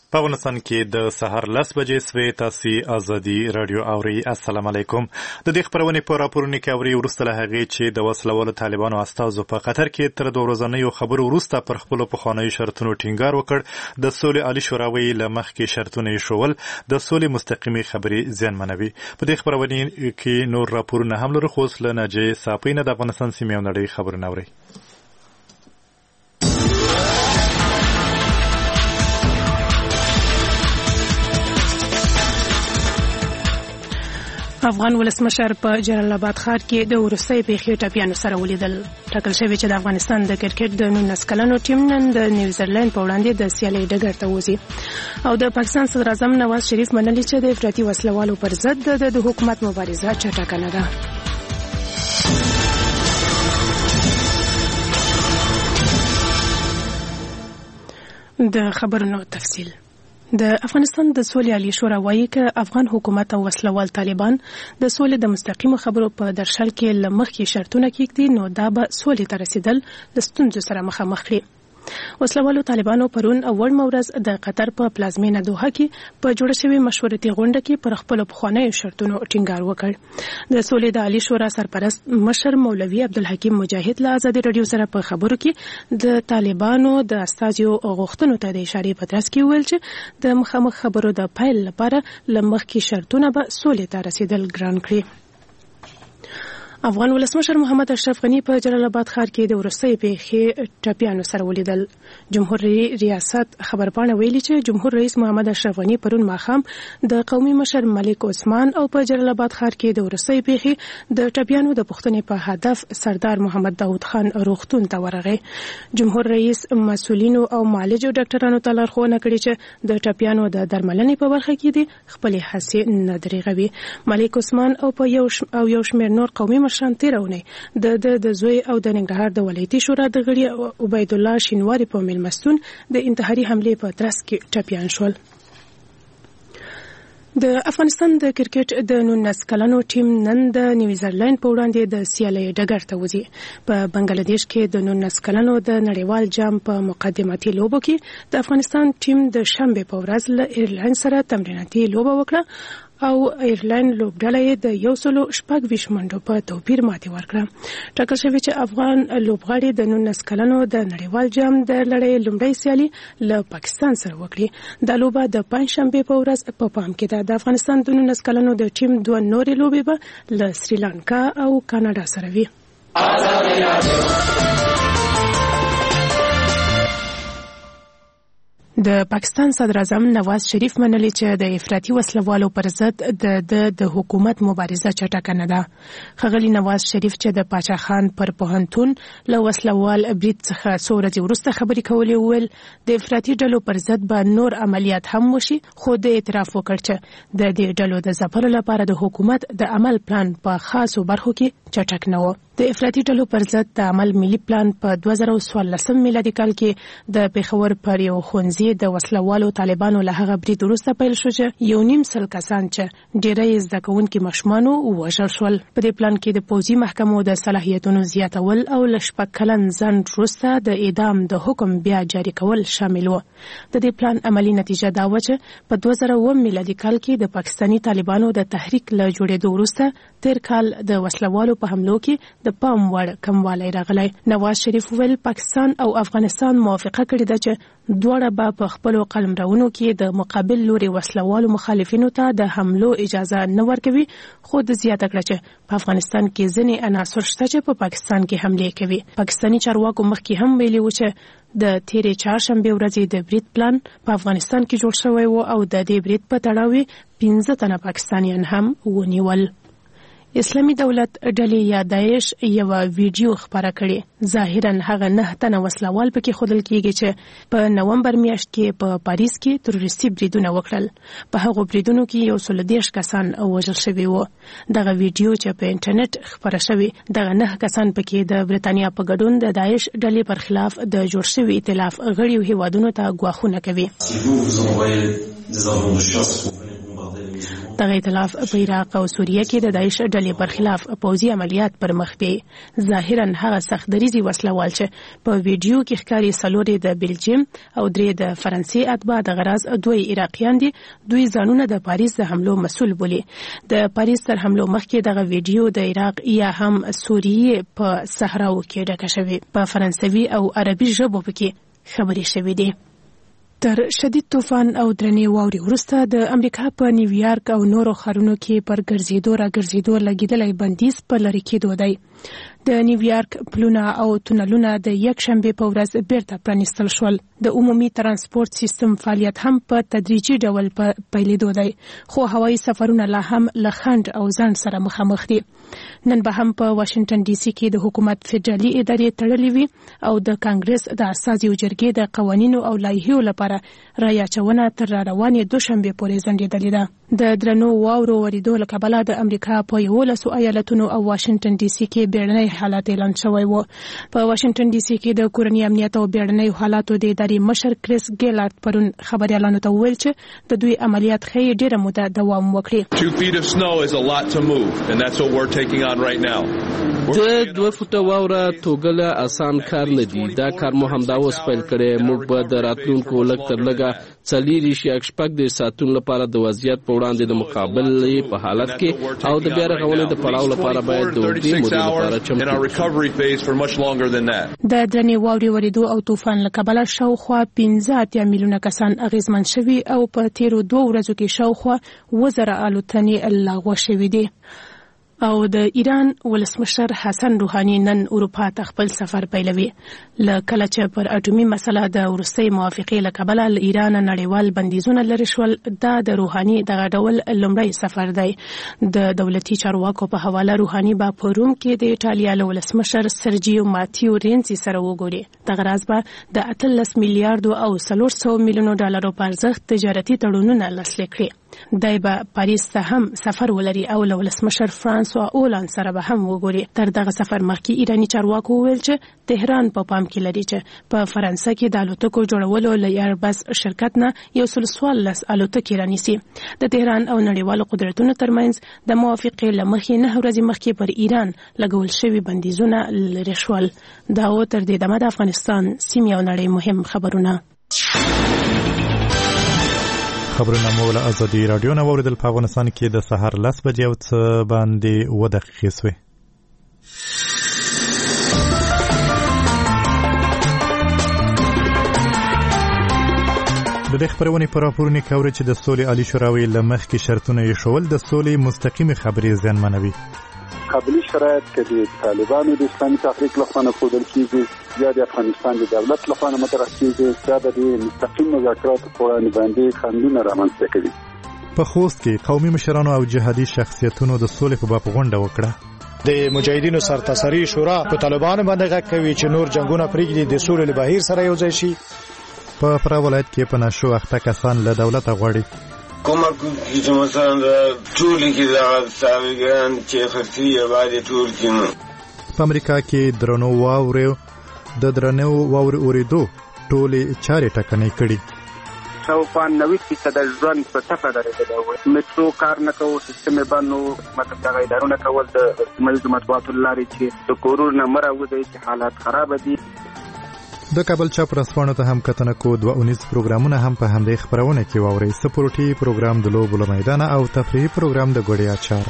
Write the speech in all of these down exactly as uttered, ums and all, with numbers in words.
په افغانستان کې د سهار لس بجې سوې تاسو ازادي رادیو اوري. السلام علیکم. د دې خبرونې په راپورونو کې اوري وروسته له هغې چې د وسلوالو طالبانو استازو په قطر کې تر دوه ورځنیو خبرو وروسته پر خپلو پخوانیو شرطونو ټینګار وکړ. د سولې عالي شورا ویلي له مخکې شرطونه یې ښوول د سولې مستقیمې خبرې زیانمنوي. په دې خبرونې کې نور راپورونه هم لرو، خو اوس له ناجیې صافۍ نه د افغانستان سیمې او نړۍ خبرونه اورئ. افغان ولسمشر په جلال آباد ښار کې د وروستۍ پیښې ټپیانو سره ولیدل. ټاکل شوی چې د افغانستان د کرکټ د نولس کلنو ټیم نن د نیوزیلند په وړاندې د سیالۍ ډګر ته وځي. او د پاکستان صدر اعظم نواز شریف منلي چې د افراطي وسلوالو پر ضد د حکومت مبارزه چټکه نه ده. د خبرونو تفصیل. د افغانستان د سولې عالي شورا وايي چې افغان حکومت او وسلوال طالبان د سولې د مستقیمو خبرو په درشل کې له مخکې شرطونه کېږدي، نو دا به سولې ته رسیدل د ستونزو سره مخامخ کړي. وسلوالو طالبانو پرون اوړ ورځ د قطر په پلازمینه دوحه کې په جوړه شوې مشورتي غونډه کې پر خپل پخوانیو شرطونو ټینګار وکړ. د سولې د عالي شورا سرپرست مشر مولوي عبدالحکیم مجاهد له ازادي رادیو سره په خبرو کې د طالبانو د استازیو غوښتنو ته د اشارې په ترڅ کې ویل چې د مخامخ خبرو د پیل لپاره له مخکې شرطونه به سولې ته رسیدل ګران کړي. افغان ولسمشر محمد اشرف غنی په جلال آباد ښار کې د وروستۍ پیښې ټپیانو سره ولیدل. جمهور ریاست خبرپاڼه ویلي چې جمهور رئیس محمد اشرف غنی پرون ماښام د قومي مشر ملک عثمان او په جلال آباد ښار کې د وروستۍ پیښې د ټپیانو د پوښتنې په هدف سردار محمد داود خان روغتون ته ورغی. جمهور رئیس مسؤلینو او معالجو ډاکټرانو ته لارښوونه کړې چې د ټپیانو د درملنې په برخه کې دي خپلې هڅې نه دریغوي. ملک عثمان او په یو او یو شمېر نور قومي مشران تیرونه د د زوی او د ننګرهار د ولایتي شورا د غړي عبید الله شینواری په میلمستون د انتحاري حملې په ترڅ کې ټپیان شول. د افغانستان د کرکټ د نولس کلنو ټیم نن د نیوزیلند په وړاندې د سیالۍ ډګر ته وځي. په بنگلاديش کې د نولس کلنو د نړیوال جام په مقدماتي لوبو کې د افغانستان ټیم د شنبه په ورځ له ایرلند سره تمریناتي لوبه وکړه او ایرلند لوبډله د یو سلو شپږ ویشت منډو په توپیر ماتې ورکړه. ټاکل شوی چې افغان لوبغاړي د نولس کلنو د نړیوال جام د لړۍ لومړۍ سیالي له پاکستان سره وکړي. دا لوبه د پنځشنبه په ورځ په پام کې ده. د افغانستان د نولس کلنو د ټیم دوه نورې لوبې به له سریلانکا او کاناډا سره وي. د پاکستان صدر اعظم نواز شریف منلي چې د افراطي وسلوالو پر ضد د د حکومت مبارزه چټکه نه ده. ښاغلي نواز شریف چې د پاچا خان پر پوهنتون له وسلوال برید څخه څو ورځې وروسته خبرې کولې وویل د افراطي ډلو پر ضد به نور عملیات هم وشي، خو د اعتراف وکړ چې د دې ډلو د ځپلو لپاره د حکومت د عمل پلان په خاصو برخو کې چټک نه و. د افراطي ډلو پر ضد د عمل ملي پلان په دوه زره څوارلسم میلادي کال کې د پېښور پر یو ښوونځي د وسلوالو طالبانو له هغه برید وروسته پیل شو چې یو نیم سل کسان چې ډېری زده کوونکي ماشومان ووژل شول. په دې پلان کې د پوځي محکمو د صلاحیتونو زیاتول او له شپږ کلن ځنډ وروسته د اعدام د حکم بیا جاري کول شامل و. د دې پلان عملی نتیجه دا و چې په دوه زره اووه میلادي کال کې د پاکستاني طالبانو د تحریک له جوړېدو وروسته تیر کال د وسلوالو په حملو کې د پام وړ کموالی راغلی. نواز شریف ویل پاکستان او افغانستان موافقه کړې ده چې دواړه به په خپلو قلمرونو کې د مقابل لوري وسلوالو مخالفینو ته د حملو اجازه نه ورکوي، خو د زیاته کړه چې په افغانستان کې ځینې عناصر شته چې په پاکستان کې حملې کوي. پاکستاني چارواکو مخکې هم ویلي و چې د تیرې چهارشنبې ورځې د برید پلان په افغانستان کې جوړ شوی و او د دې برید په تړاو پنځه تنه پاکستانیان هم ونیول. اسلامي دولت ډلې یا داعش یو ویډیو خپاره کړي. ظاهرا هغه نه تنه وسلوال پکې ښودل کیږي چې په نومبر میاشت کې په پاریس کې تروریستي بریدونه وکړل. په هغو بریدونو کې یو سل دېرش کسان وژل شوي وو. دغه ویډیو چې په انټرنیټ خپاره شوی دغه نه کسان پکې د بریتانیا په ګډون د داعش ډلې پر خلاف د جوړ شوي ائتلاف غړیو هیوادونو ته ګواښونه کوي. دغه ائتلاف په عراق او سوریه کې د داعش ډلې پر خلاف پوځي عملیات پر مخ بیي. ظاهرا هغه سخت دریزي وسلوال چې په ویډیو کې ښکاري څلور د بلجیم او درې د فرانسې اتباع د غراض دوی عراقیان دي. دوی ځانونه د پاریس د حملو مسؤل بولي. د پاریس تر حملو مخکې دغه ویډیو د عراق یا هم سوریه په صحراو کې ډکه شوې. په فرانسوي او عربي ژبو کې خبرې شوې دي. تر شدید طوفان او درنې واورې وروسته د امریکا په نیویارک او نورو ښارونو کې پر ګرځېدو را ګرځېدو لګېدلی بندیز په لرې کېدو دی. د نیویارک پلونه او تونلونه د یک شنبې په ورځ بیرته پرانیستل شول. د عمومي ترانسپورت سیستم فعالیت هم په تدریجي ډول په پیلېدو دی، خو هوایي سفرونه لا هم له خنډ او ځنډ سره مخامخ دي. نن به هم په واشنگټن ډي سي کې د حکومت فدرالي ادارې تړلې وي او د کانګرس د اساسي جرګې د قوانینو او لایحو لپاره رایه اچونه تر راروانې دوشنبې پورې ځنډېدلې ده. د درنو واورو ورېدو له کبله د امریکا په یولسو ایالتونو او واشنگټن ډي سي کې بیړنی حالت اعلان شوی و. په واشنگټن ډي سي کې د کورني امنیت او بیړنیو حالاتو د ادارې مشر کریس ګیلارد پرون خبريالانو ته وویل چې د دوی عملیات ښیي ډېره موده دوام وکړي. Two feet of snow is a lot to move, and that's what we're taking on right now. د دوه فوټه واوره توګله اسان کار نه دی. دا کار مو همدا اوس پیل کړی. موږ به د راتلونکو لږ تر لږه څلور شي شپږ د ساتون لپاره د وضعیت په وړاندې د مقابلې په حالت کې او د بیا رغونې د پړاو لپاره باید د اوږدې مودې لپاره چمتو د درنې واورې ورېدو او طوفان له کبله شاوخوا پنځه اتیا میلیونه کسان اغېزمن شوي او په تیرو دوه ورځو کې شاوخوا اووه زره الوتنې لغوه شوي دي. او د ایران ولسمشر حسن روحاني نن اروپا ته خپل سفر پیلوي. له کله چې پر اټومي مسله د وروستۍ موافقې له کبله له ایران نړیوال بندیزونه لرې شول، دا د روحاني دغه ډول لومړی سفر دی. د دولتي چارواکو په حواله روحاني به په روم کې د ایټالیا له ولسمشر سرجیو ماتیو رینسي سره وګوري. دغه راز به د اتلس میلیارډو او څلور سوه میلیونو ډالرو په ارزښت تجارتي تړونونه لاسلیک کړي. دای به پاریس ته هم سفر ولري او له ولسمشر فرانسوا اولان سره به هم وګوري. تر دغه سفر مخکې ایراني چارواکو وویل چې تهران په پام کې لري چې په فرانسه کې د الوتکو جوړولو له ایربس شرکت نه یو سل څوارلس الوتکې رانیسي. د تهران او نړیوالو قدرتونو ترمنځ د موافقې له مخې نه ورځې مخکې پر ایران لګول شوي بندیزونه لرې شول. دا و تر دې دمه د افغانستان سیمې او نړۍ مهم خبرونه. خبرونه مو له ازادي رادیو نه واوریدل. په افغانستان کې د سهار لس بجې او څه باندې اووه دقیقې سوې. د دې خبرونې په راپورونو کې اوري چې د سولې عالی شورا له مخکې شرطونه ایښول د سولې مستقیمې خبرې زیانمنوي. قابلی شرایط که د طالبانو د اسلامي تحریک لخوا نه ښودل کېږي یا د افغانستان د دولت لخوا نه مطرح کېږي، دا د مستقیم مذاکراتو په وړاندې باندې خنډونه رامنځته کوي. په خوست کې قومي مشرانو او جهادي شخصیتونو د سولې په باب غونډه وکړه. د مجاهدینو سرتاسري شورا په طالبانو باندې غږ کوي چې نور جنگونه پرېږدي، د سولې له بهیر سره یو ځای شي. په فراه ولایت کې په نشو اخته کسان له دولته غواړي کومک کوي چې مثلا ټول کې دا ساویګان چې خرڅي باندې ټول کې. په امریکا کې درنو واورې د درنو واورې اورېدو ټولې چارې ټکنۍ کړي. شاوخوا نوي فیصده ژوند په ټپه درېدلی و. میټرو کار نه کوو، سیستم یې بند و. مطلب دغه ادارونه کول د سیمه ییزو مطبوعاتو له لارې چې د کورونو نه مه راوځئ چې حالات خرابه دي. د کابل چاپ رسپانو ته هم کتنه کو دوه اونیز پروګرامونه هم په همدې خبرونه کې واوري. سپورټي پروګرام د لوبو له میدان او تفریحي پروګرام د ګوړې اچار.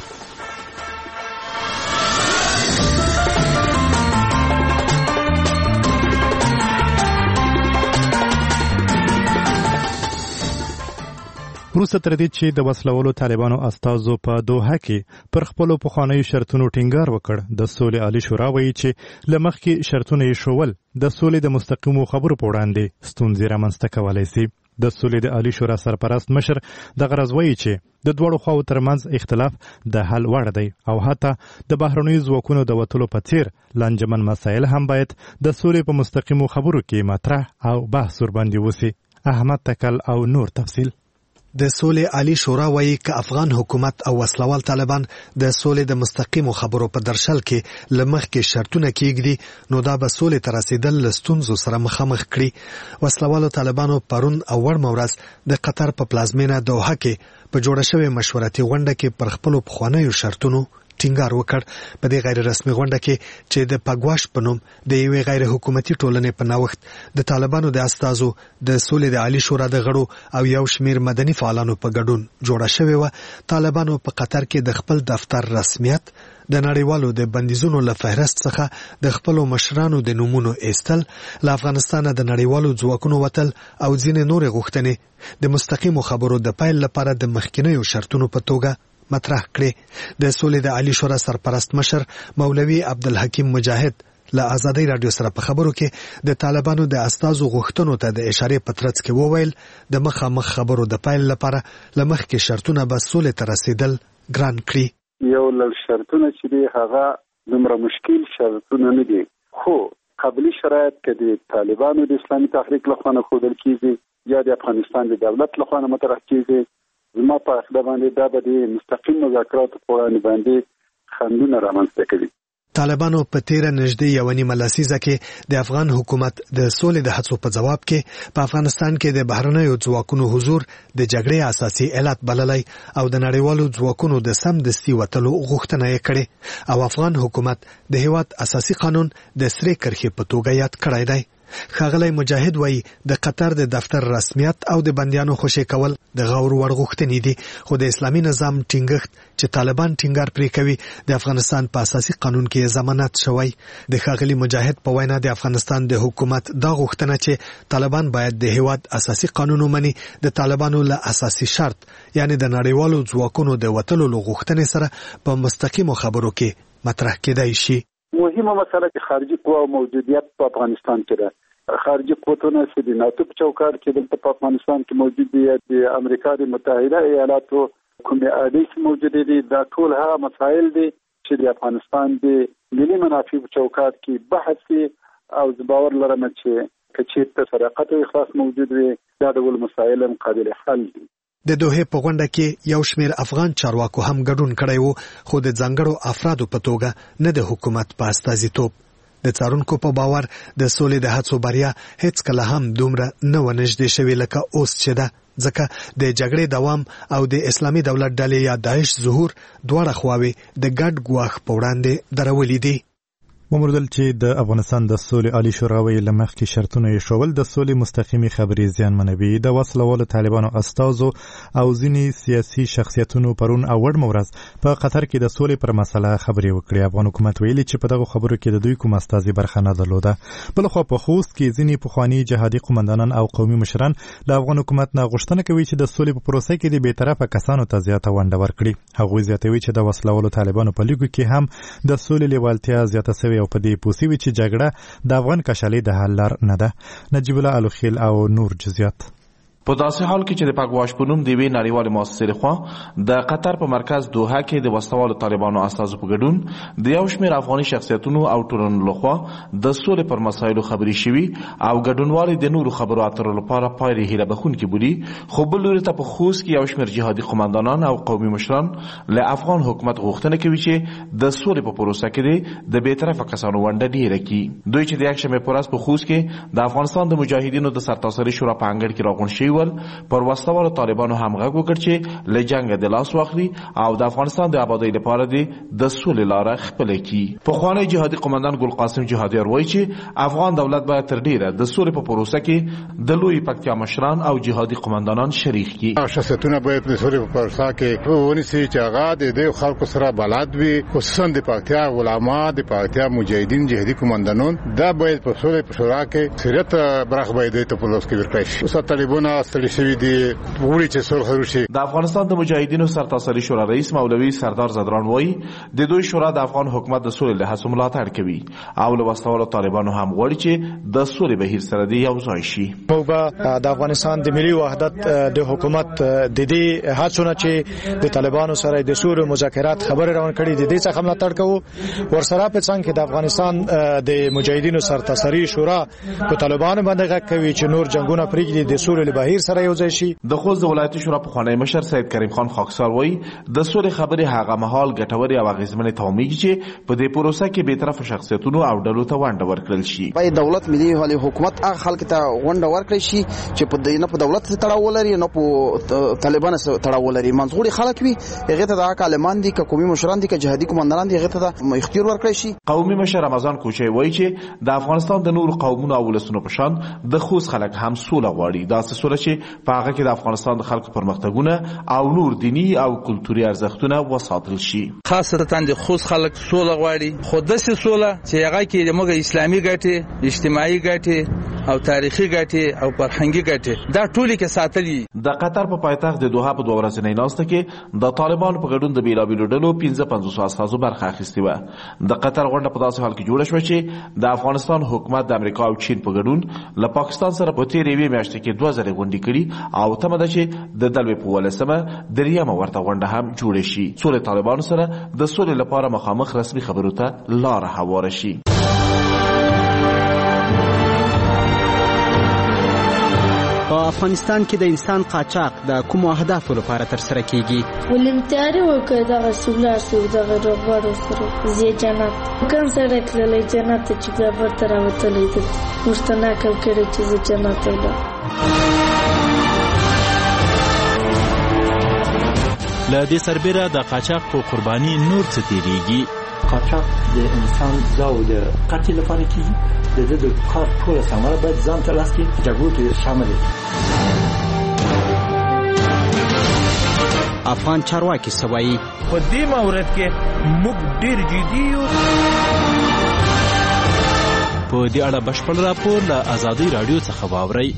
وروسته تر دې چې د وسلوالو طالبانو استازو په دوحه کې پر خپلو پخوانیو شرطونو ټینګار وکړ، د سولې عالی شورا وایي چې له مخکې شرطونه یې شول د سولې د مستقیمو خبرو په وړاندې ستونزې رامنځته کولی سي. د سولې د عالی شورا سرپرست مشر دغه راز وایي چې د دواړو خواو ترمنځ اختلاف د حل وړ دی او حتی د بهرنیو ځواکونو د وتلو په څیر لانجمن مسایل هم باید د سولې په مستقیمو خبرو کې مطرح او بحث ورباندې وسي. احمد تکل او نور تفصیل. د سولې عالی شورا وایي ک افغان حکومت او وسلوال طالبان د سولې د مستقیمو خبرو په درشل کې لمخ کې شرطونه کېږدي نو دا به سولې تر رسیدل لستونزو سره مخامخ کړي. وسلوالو طالبانو پرون او ور مورز د قطر په پلازمینه دوحه کې په جوړه شوې مشورتي غونډه کې پر خپل پخوانیو شرطونو ټینګار وکړ. په دې غیر رسمي غونډه کې چې د پګواش په نوم د یوې غیر حکومتي ټولنې په نوښت د طالبانو د استازو د سولې د عالی شورا د غړو او یو شمیر مدني فعالانو په ګډون جوړه شوې و. طالبانو په قطر کې د خپل دفتر رسمیت د نړیوالو د بندیزونو له فهرست څخه د خپل مشرانو د نومونو ایستل، له افغانستان د نړیوالو ځواکونو وتل او ځینې نورې غوښتنې د مستقیمو خبرو د پیل لپاره د مخکینیو شرطونو په توګه مطرح کړي. د سولې د عالی شورا سرپرست مشر مولوي عبدالحکیم مجاهد له آزادۍ رادیو سره په خبرو کې د طالبانو د استازو غوښتنو ته د اشارې په ترڅ کې وویل د مخامخ خبرو د پیل لپاره لمخ کې شرطونه به سولې ته رسیدل ګران کړي. یو لږ شرطونه چې دی هغه دومره مشکل شرطونه نه دي، خو قبلي شرایط کې د طالبانو د اسلامي تحریک لخوا نه ښودل کېږي یا د افغانستان د دولت لخوا نه مطرح کېږي. زما په عقیده باندې دا به د مستقیم مذاکراتو په وړاندې باندې خنډونه رامنځته کوي. طالبانو په تیره نږدې یوه نیمه لسیزه کې د افغان حکومت د سولې د هڅو په جواب کې په افغانستان کې د بهرنیو ځواکونو حضور د جګړې اساسي علت بللی او د نړیوالو ځواکونو د سمدستي وتلو غوښتنه یې کړې او افغان حکومت د هیواد اساسي قانون د سرې کرښې په توګه یاد کړی دی. ښاغلی مجاهد وایي د قطر د دفتر رسمیت او د بندیانو خوشي کول د غور وړ غوښتنې دي، خو د اسلامي نظام ټینګښت چې طالبان ټینګار پرې کوي د افغانستان په اساسي قانون کې ضمانت شوی. د ښاغلي مجاهد په وینا د افغانستان د حکومت دا غوښتنه چې طالبان باید د هیواد اساسي قانون ومني د طالبانو له اساسي شرط یعنی د نړیوالو ځواکونو د وتلو له غوښتنې سره په مستقیمو خبرو کې مطرح کېدای شي. مهمه مسله چې خارجي قوا موجودیت په افغانستان کې ده. خارجي قوتونه چې د ناتو په چوکاټ کې دلته په افغانستان کې موجود دي، د امریکا د متحده ایالاتو کومې اړیکې موجودې دي، دا ټول هغه مسایل دي چې د افغانستان د ملي منافعو په چوکاټ کې بحث دي او زه باور لرم چې که چېرته صداقت او اخلاص موجود وي دا ډول مسایل هم قابل حل دي. د دوحې په غونډه کې یو شمیر افغان چارواکو هم ګډون کړی وو، خو د ځانګړو افرادو په توګه نه د حکومت په استازیتوب. د څارونکو په باور د سولې د هڅو بریا هیڅ کله هم دومره نه و نږدې شوې لکه اوس چې ده، ځکه د جګړې دوام او د اسلامي دولت ډلې یا داعش ظهور دواړه خواوې د ګډ ګواښ په وړاندې درولې دي. ومردل چې د افغانستان د سولې عالی شورا ویل لمخ کې شرطونه یې شول د سولې مستقیمي خبرې زیانمنوي. د وسلوالو طالبانو استازو او ځینې سیاسي شخصیتونو پرون او وړ مورز په قطر کې د سولې پر مسله خبرې وکړې. افغان حکومت ویلي چې په دغه خبرو کې د دوی کوم استازي برخه نه درلوده. بلخوا په خوست کې ځینې پخواني جهادي قومندانان او قومي مشران له افغان حکومت نه غوښتنه کوي چې د سولې په پروسه کې د بیطرفه کسانو ته زیاته ونډه ورکړي. هغوی زیاتوي چې د وسلوالو طالبانو په لیګو کې هم د سولې لیوالتیا زیاته شوې او په دې پوسیوي چې جګړه د افغان کشالي د حل لار نه ده. نجیب الله الوخیل او نور جزئیات. په داسې حال کې چې د پګواش په نوم د یوې نړیوالې مؤسسې لخوا د قطر په مرکز دوحه کې د وسلوالو طالبانو استازو په ګډون د یو شمېر افغاني شخصیتونو او ټولنو لخوا د سولې پر مسایلو خبرې شوي او ګډونوالي د نورو خبرو اترو لپاره پایلې هیله بښونکې بولي، خو بل لوري ته په خوست کې یو شمېر جهادي قومندانان او قومي مشران له افغان حکومت غوښتنه کوي چې د سولې په پروسه کې د بیطرفه کسانو ونډه ډیره کړي. دوی چې د یکشنبې په ورځ په خوست کې د افغانستان د مجاهدینو د سرتاسري شورا په انګړ کې راغونډ شوي پر وسلوالو طالبانو هم غږ وکړ چې له جنګ د لاس واخلي او د افغانستان د آبادۍ لپاره د سولې لاره خپله کړي. پخوانی جهادي قومندان ګل قاسم جهادیار وایي چې افغان دولت باید تر ډیره د سولې په پروسه کې د لوی پکتیا مشران او جهادي قومندانان شریک کړي. شخصیتونه باید د سولې په پروسه کې ونیسي چې هغه د دې خلکو سره بلد وي، خصوصا د پکتیا علما، د پکتیا مجاهدین، جهادي قومندانان دا باید په سولې په شورا کې سریت برخه باید ته په لاس کې ورکړي شي. اوس طالبان استل شوي دي وړي چې سول خروشي. د افغانستان د مجاهدینو سرتاسري شورا رئیس مولوي سردار زدران وایي د دوی شورا د افغان حکومت د سولې له هڅو ملاتړ کوي او له وسلوالو طالبانو هم غواړي چې د سولې بهیر سره د یو ځای شي. موږ به د افغانستان د ملي وحدت د حکومت د دې هڅو نه چې د طالبانو سره د سولې مذاکرات خبرې روان کړي د دې څخه ملاتړ کوو. ورسره په څنګه د افغانستان د مجاهدینو سرتاسري شورا په طالبانو باندې غږ کوي چې نور جنگونه پرېږدي، د سولې بهیر سره یو ځای شي. د خوست د ولایتي شورا پخوانی مشر سید کریم خان خاکسار وایي د سولې خبرې هغه مهال ګټورې او اغېزمنې تمامېږي چې په دې پروسه کې بېطرفه شخصیتونو او ډلو ته ونډه ورکړل شي. باید دولت ملي حکومت هغه خلک ته ونډه ورکړي شي چې په دې نه په دولت تړاو ولري نه په طالبان تړاو ولري. منځغړي خلک وي هغه ته د عالمان دي که قومي مشران دي که جهادي کمانډران دي هغه ته اختیار ورکړي شي. قومي مشر رمضان کوچی وایي چې د افغانستان د نورو قومونو او ولسونو په شان د خوست خلک هم سوله غواړي. دا سوله چې په هغه کې د افغانستان د خلکو پرمختګونه او نور دینی او کلتوري ارزښتونه وساتل شي. خاصتا د خوست خلک سوله غواړي، خو داسې سوله چې هغه کې موږ اسلامي ګټې، اجتماعي ګټې او تاریخي ګټې او فرهنګي ګټې دا ټولې کې ساتلي. د قطر په پایتخت د دوحه په دوه ورځنۍ ناسته کې د طالبانو په ګډون د بیلابیلو ډلو پنځه پنځوس استازو برخه اخیستې وه. د قطر غونډه په داسې حال کې جوړه شوه چې د افغانستان حکومت د امریکا او چین په ګډون له پاکستان سره په تېرې یوې میاشتې کې دوه ځلې غونډې کړي او تمه ده چې د دلوي په ولسمه دریمه ورته غونډه هم جوړه شي. سولې طالبانو سره د سولې لپاره مخامخ رسمي خبرو ته لار هواره شي. په افغانستان کې د انسان قاچاق د کومو اهدافو لپاره ترسره کیږي؟ ولنتاري وکړه د سولار سو د غړوړو سره زی جنت کوم سره کله جنت چې بیا ورته راوتلې دي مستناکل کړي چې جنت ده. له دې سربېره د قاچاق په قرباني نور څه تیریږي؟ قاچاق د انسان ځاو د قتل لپاره کیږي. د دې د کار ټول ثمره باید ځان ته لاس کې جګړو کې شامل وي. افغان چارواکي څه وایي؟ په دې مورد کې موږ ډېر جدي یو. په دې اړه بشپړ راپور له ازادي راډیو څخه واورئ.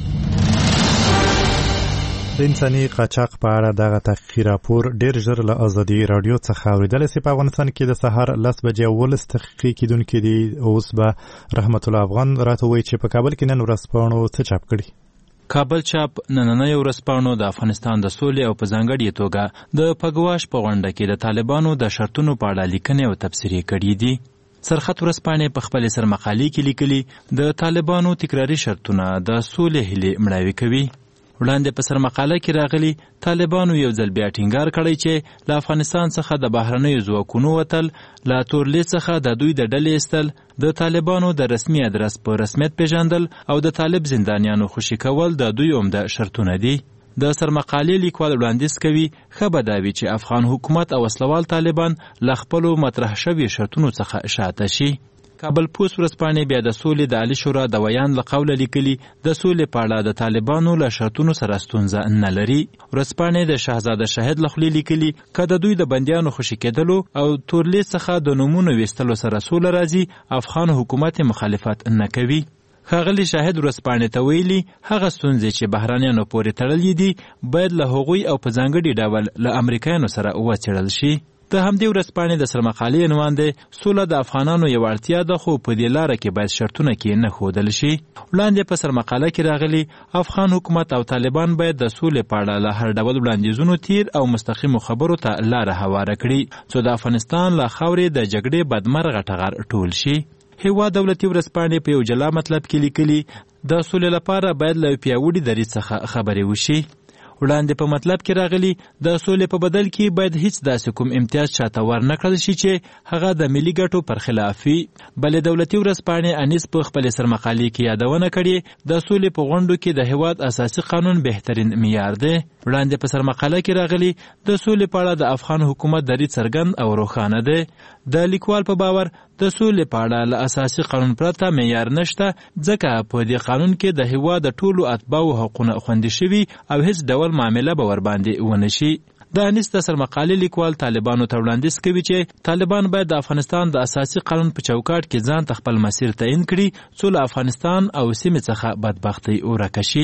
د انساني قاچاق په اړه دغه تحقیقي راپور ډېر ژر له ازادي راډیو څخه اورېدلی سي. په افغانستان کې د سهار لس بجې اولس تحقیقي کیدونکي دي. اوس به رحمت الله افغان راته وایي چې په کابل کې نن ورځپاڼو څه چاپ کړي. کابل چاپ نننۍ ورځپاڼو د افغانستان د سولې او په ځانګړې توګه د پګواش په غونډه کې د طالبانو د شرطونو په اړه لیکنې او تبصرې کړي دي. سرخط ورځپاڼې په خپلې سرمقالې کې لیکلي د طالبانو تکراري شرطونه د سولې هیلې مړاوې کوي. وړاندې په سرمقاله کې راغلي طالبانو یو ځل بیا ټینګار کړی چې له افغانستان څخه د بهرنیو ځواکونو وتل، له تورلې څخه د دوی د ډلې ایستل، د طالبانو د رسمي ادرس په رسمیت پیژندل او د طالب زندانیانو خوشي کول د دوی عمده شرطونه دي. د سرمقالې لیکوال وړاندیز کوي ښه به دا وي چې افغان حکومت او وسلوال طالبان له خپلو مطرح شوي شرطونو څخه شاته شي. کابل پوسټ ورځپاڼې بیا د سولې د عالي شورا د ویان له قوله لیکلي د سولې په اړه د طالبانو له شرطونو سره ستونزه نه لري. ورځپاڼې د شهزاده شاهد له خولې لیکلي که د دوی د بندیانو خوشي کېدلو او تورلې څخه د نومونو ویستلو سره سوله راځي، افغان حکومت مخالفت نه کوي. ښاغلي شاهد ورځپاڼې ته ویلي هغه ستونزې چې بهرانیانو پورې تړلې دي باید له هغوی او په ځانګړي ډول له امریکایانو سره وڅېړل شي. د همدې ورځپاڼې د سرمقالې عنوان دی سوله د افغانانو یو اړتیا ده، خو په دې لاره کې باید شرطونه کې نه ښودل شي. وړاندې په سرمقاله کې راغلي افغان حکومت او طالبان باید د سولې په اړه له هر ډول وړاندیزونو تیر او مستقیمو خبرو ته لاره هواره کړي څو د افغانستان له خاورې د جګړې بدمرغه ټغر ټول شي. هیواد دولتي ورځپاڼې په یو جلا مطلب کې لیکلي د سولې لپاره باید له پیاوړي دریځ څخه خبرې وشي. وړاندې په مطلب کې راغلي د سولې په بدل کې باید هیڅ داسې کوم امتیاز چاته ورنه کړل شي چې هغه د ملي ګټو پر خلاف وي. بلې دولتي ورځپاڼې انیس په خپلې سرمقالې کې یادونه کړې د سولې په غونډو کې د هیواد اساسي قانون بهترین معیار دی. وړاندې په سرمقاله کې راغلي د سولې په اړه د افغان حکومت دریځ څرګند او روښانه دی. د لیکوال په باور د سولې په اړه له اساسي قانون پرته معیار نشته، ځکه په دې قانون کې د هیواد د ټولو اتباعو حقونه خوندي شوي او هیڅ ډول معامله به ورباندې ونه شي. د انیس د سرمقالې لیکوال طالبانو ته وړاندیز کوي چې طالبان باید د افغانستان د اساسي قانون په چوکاټ کې ځان ته خپل مسیر تعیین کړي څو له افغانستان او سیمې څخه بدبختي ورکه شي.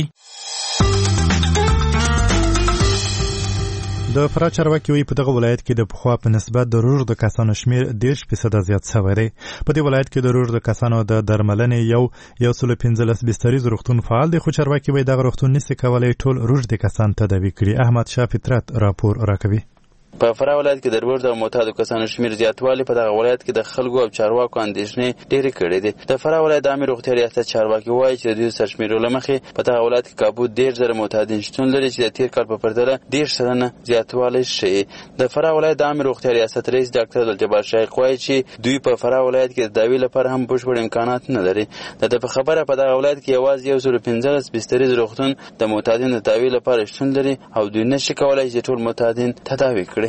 د فراه چارواکي وایي په دغه ولایت کې د پخوا په نسبت د روږدو کسانو شمېر دېرش فیصده زیات شوی دی. په دې ولایت کې د روږدو کسانو د درملنې یو یو سلو پنځلس بستریز روغتون فعال دی، خو چارواکي وایي دغه روغتون نشي کولی ټول روږدي کسان تداوي کړي. احمد شاه فطرت راپور راکوي. په فراه ولایت کې د روږد او معتادو کسانو شمیر زیاتوالی په دغه ولایت کې د خلکو او چارواکو اندېښنې ډېرې کړې دي. د فراه ولایت د عامې روغتیا ریاست چارواکي وایي چې د دوی سرشمېرو له مخې په دغه ولایت کې کابو دېرش زره معتادین شتون لري چې د تېر کال په پرتله دېرش سلنه زیاتوالی ښیي. د فراه ولایت د عامې روغتیا ریاست رئیس ډاکټر عبدالجبار شایق وایي چې دوی په فراه ولایت کې د داوی لپاره هم بشپړ امکانات نه لري. د ده په خبره په دغه ولایت کې یوازې یو سل پنځلس بستریز روغتون د معتادینو د داوی لپاره شتون لري او دوی نشي کولای چې ټول معتادین تداوي کړي.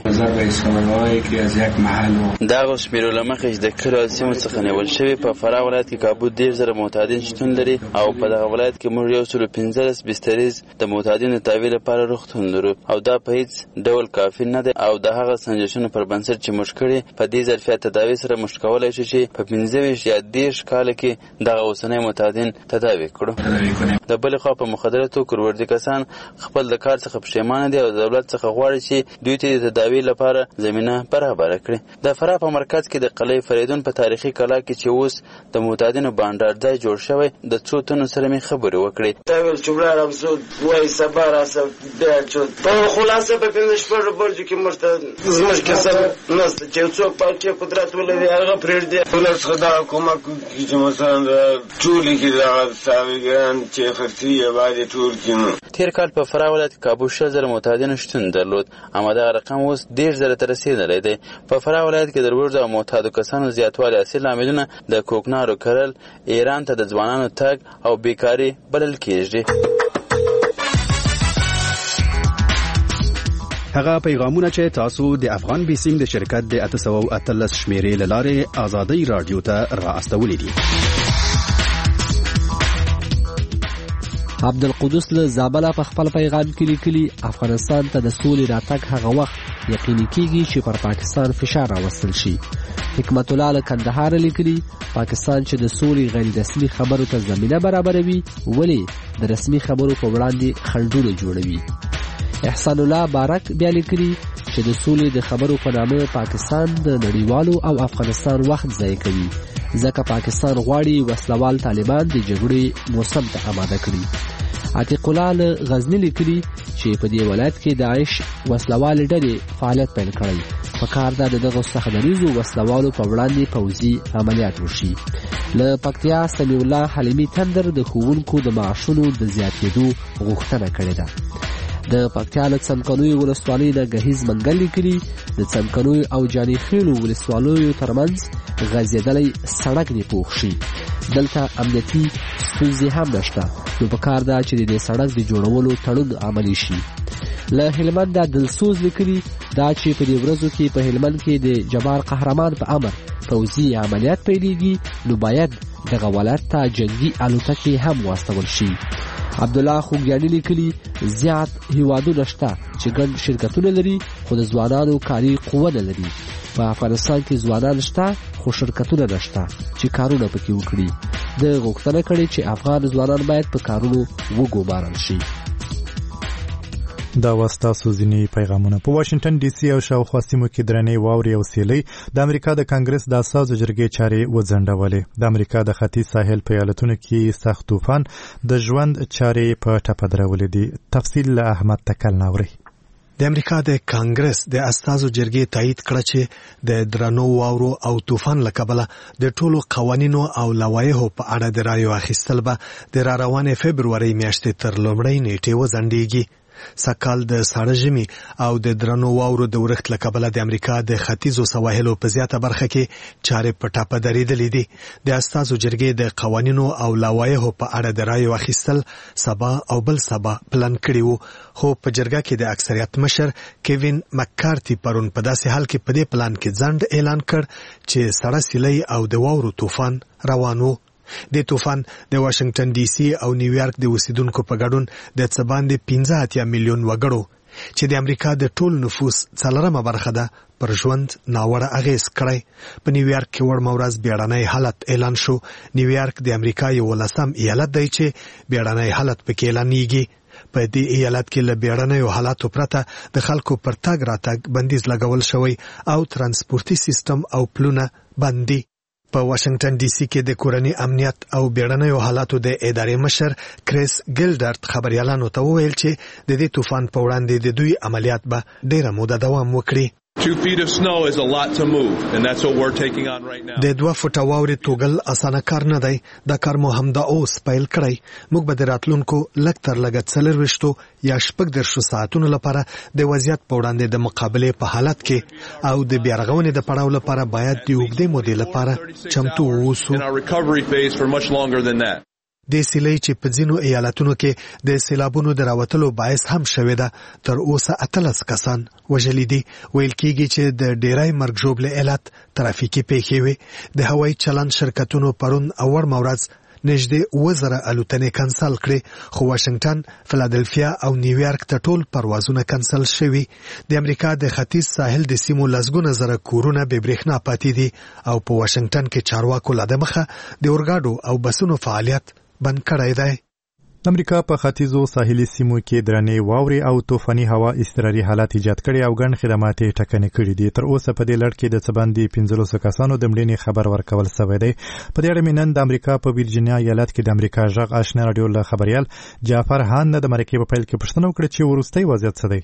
دغه شمېرو له مخې چې د کلیو او سیمو څخه نیول شوي په فراه ولایت کې کابو دېرش زره معتادین شتون لري او په دغه ولایت کې موږ یو سل پنځلس بستریز د معتادینو د داوی لپاره روغتون لرو او دا په هیڅ ډول کافي نه دی او د هغه سنجشونو پر بنسټ چې موږ کړي په دې ظرفیت تداوي سره موږ کولی شو چې په پنځه ویشت یا دېرش کاله کې دغه اوسنی معتادین تداوي کړو. د بلې خوا په مخدره توکو وردي کسان خپل د کار څخه پښیمانه دي او د دولت څخه غواړي چې دوی ته د تداوي لپاره زمینه برابره کړي. د فراه په مرکز کې د قلعه فریدون په تاریخي کلا کې چې اوس د معتادینو بانډار ځای جوړ شوی د څو تنو سره مې خبرې وکړې. تاول چوبلار افسود وای سبا راسه بیا چود په خلاصه په پنځه شپږ برج کې مرته زموږ کې سره نسته چې څوک پاکي قدرت ولري هغه پرېږدي. ولس خدا کومک کوي چې مثلا ټولې کې دغه ساویګران چې خرڅي باندې ټول کینو. تیر کال په فراه ولایت کې کابو شل زره معتادین شتون درلود اما دغه رقم اوس دېرش زره ته رسېدلی دی. په فراه ولایت کې د روږد او معتادو کسانو زیاتوالی اصلي لاملونه د کوکنارو کرل، ایران ته د ځوانانو تګ او بیکاري بلل کېږي. هغه پیغامونه چې تاسو د افغان بیسیم د شرکت د اته سوه او اتلس شمیرې له لارې ازادۍ راډیو ته را استولې دي. عبدالقدوس له زابله په خپل پیغام کې لیکلي افغانستان ته د سولې راتګ هغه وخت یقیني کیږي چې پر پاکستان فشار راوستل شي. حکمت الله له کندهار لیکلي پاکستان چې د سولې غیر رسمي خبرو ته زمینه برابروي ولې د رسمي خبرو په وړاندې خنډونه جوړوي. احسان الله بارک بیا لیکلي چې د سولې د خبرو په نامه پاکستان د نړیوالو او افغانستان وخت ضایع کوي ځکه پاکستان غواړي وسلوال طالبان د جګړې موسم ته آماده کړي. عتیق الله له غزني لیکلي چې په دې ولایت کې داعش وسلوال ډلې فعالیت پیل کړی په کار ده دغه سخنریزو وسلوالو په وړاندې پوځي عملیات وشي. له پکتیا سمیع الله حلیمي تندر د ښوونکو د معاشونو د زیاتېدو غوښتنه کړې ده. د پکتیا له څمکنیو ولسوالۍ نه ګهیز منګل لیکلي د څمکنیو او جاني خیلو ولسوالیو ترمنځ غځېدلی سړک دې پوخ شي. دلته امنیتي ستونزې هم نشته نو په کار ده چې د دې سړک د جوړولو تړون عملي شي. له هلمند دلسوز لیکلي دا چې په دې ورځو کې په هلمند کې د جبار قهرمان په امر پوځي عملیات پیلېږي نو باید دغه ولایت ته جنګي الوتکې هم واستول شي. عبدالله خوږیاني لیکلي زیات هیوادونه شته چې ګڼ شرکتونه لري خو د ځوانانو کاري قوه نه لري. په افغانستان کې ځوانان شته خو شرکتونه نشته چې کارونه پکې وکړي. د غوښتنه کړې چې افغان ځوانان باید په کارونو وګومارل شي. دا واسطه ځینې پیغامونه. په واشنگټن ډي سي او شاوخوا سیمو کې درنې واورې او سیلۍ د امریکا د کانګرس د اساسو جرګې چارې وځنډولې. د امریکا د ختیځ ساحل په ایالتونو کې سخت طوفان د ژوند چارې په ټپه درولې دي. تفصیل له احمد تکل ناوري. د امریکا د کانګرس د اساسو جرګې تایید کړ چې د درنو واورو او طوفان له کبله د ټولو قوانینو او لوایحو په اړه د رایو اخیستل به د را روانې فبرورۍ میاشتې تر لومړۍ نیټې وځنډېږي. سکال د ساړه ژمي او د درنو واورو د ورښت له کبله د امریکا د ختیځو سواحلو په زیاته برخه کې چارې په ټاپه درېدلې دي. د اساسو جرګې د قوانینو او لوایحو په اړه د رایو اخیستل سبا او بل سبا پلان کړي وو خو په جرګه کې د اکثریت مشر کیوین مککارتي پرون په داسې حال کې په دې پلان کې ځنډ اعلان کړ چې سړه سیلۍ او د واورو طوفان روان وو. د طوفان د واشنگټن ډي سي او نیویارک د اوسیدونکو په ګډون د څه باندې پنځه اتیا میلیون وګړو چې د امریکا د ټول نفوس څلورمه برخه ده پر ژوند ناوړه اغیز کړی. په نیویارک کې وړمه ورځ بیړنی حالت اعلان شو. نیویارک د امریکا یو لسم ایالت دی چې بیړنی حالت پکې اعلانېږي. په دې ایالت کې له بیړنیو حالاتو پرته د خلکو پر تګ راتګ بندیز لګول شوی او ترانسپورتي سیستم او پلونه بندي. په واشنگټن ډي سي کې د کورني امنیت او بیړنیو حالاتو د ادارې مشر کریس ګیلډرت خبريالانو ته وویل چې د دې طوفان په وړاندې د دوی عملیات به ډیره موده دوام وکړي. Two feet of snow is a lot to move, and that's what we're taking on right now. د دوه فوټه واورې توګل اسانه کار نه دی. دا کار مو همدا اوس پیل کړی. موږ به د راتلونکو لږ تر لږه څلور ویشتو یا شپږ دېرشو ساعتونو لپاره د وضعیت په وړاندې د مقابلې په حالت کې او د بیارغونې د پړاو لپاره باید د اوږدې مودې لپاره چمتو واوسو. In our recovery phase for much longer than that. د سیلۍ چې په ځینو ایالتونو کې د سیلابونو د راوتلو باعث هم شوې ده، تر اوسه اتلس کسان وژلي دي. ویل کېږي چې د ډیری مرګ ژوبلې علت ترافیکي پیښې وې. د هوایي چلند شرکتونو پرون او وړمه ورځ نږدې اووه زره الوتنې کنسل کړې، خو واشنگټن، فلادلفیا او نیویارک ته ټول پروازونه کنسل شوي. د امریکا د ختیځ ساحل د سیمو لسګونه زره کورونه بې برېښنا پاتې دي او په واشنگټن کې چارواکو له دمخه د اورګاډو او بسونو فعالیت بند کړی دی. د امریکا په ختیځو ساحلي سیمو کې درنې واورې او طوفاني هوا اضطراري حالات ایجاد کړي او ګڼ خدمات یې ټکنۍ کړي دي. تر اوسه په دې لړ کې د څه باندې پنځلسو کسانو د مړینې خبر ورکول شوی دی. په دې اړه مې نن د امریکا په ویرجینیا ایالت کې د امریکا غږ آشنا راډیو له خبريال جعفر هان د مرکې په پیل کې پوښتنه وکړه چې وروستۍ وضعیت څه دی.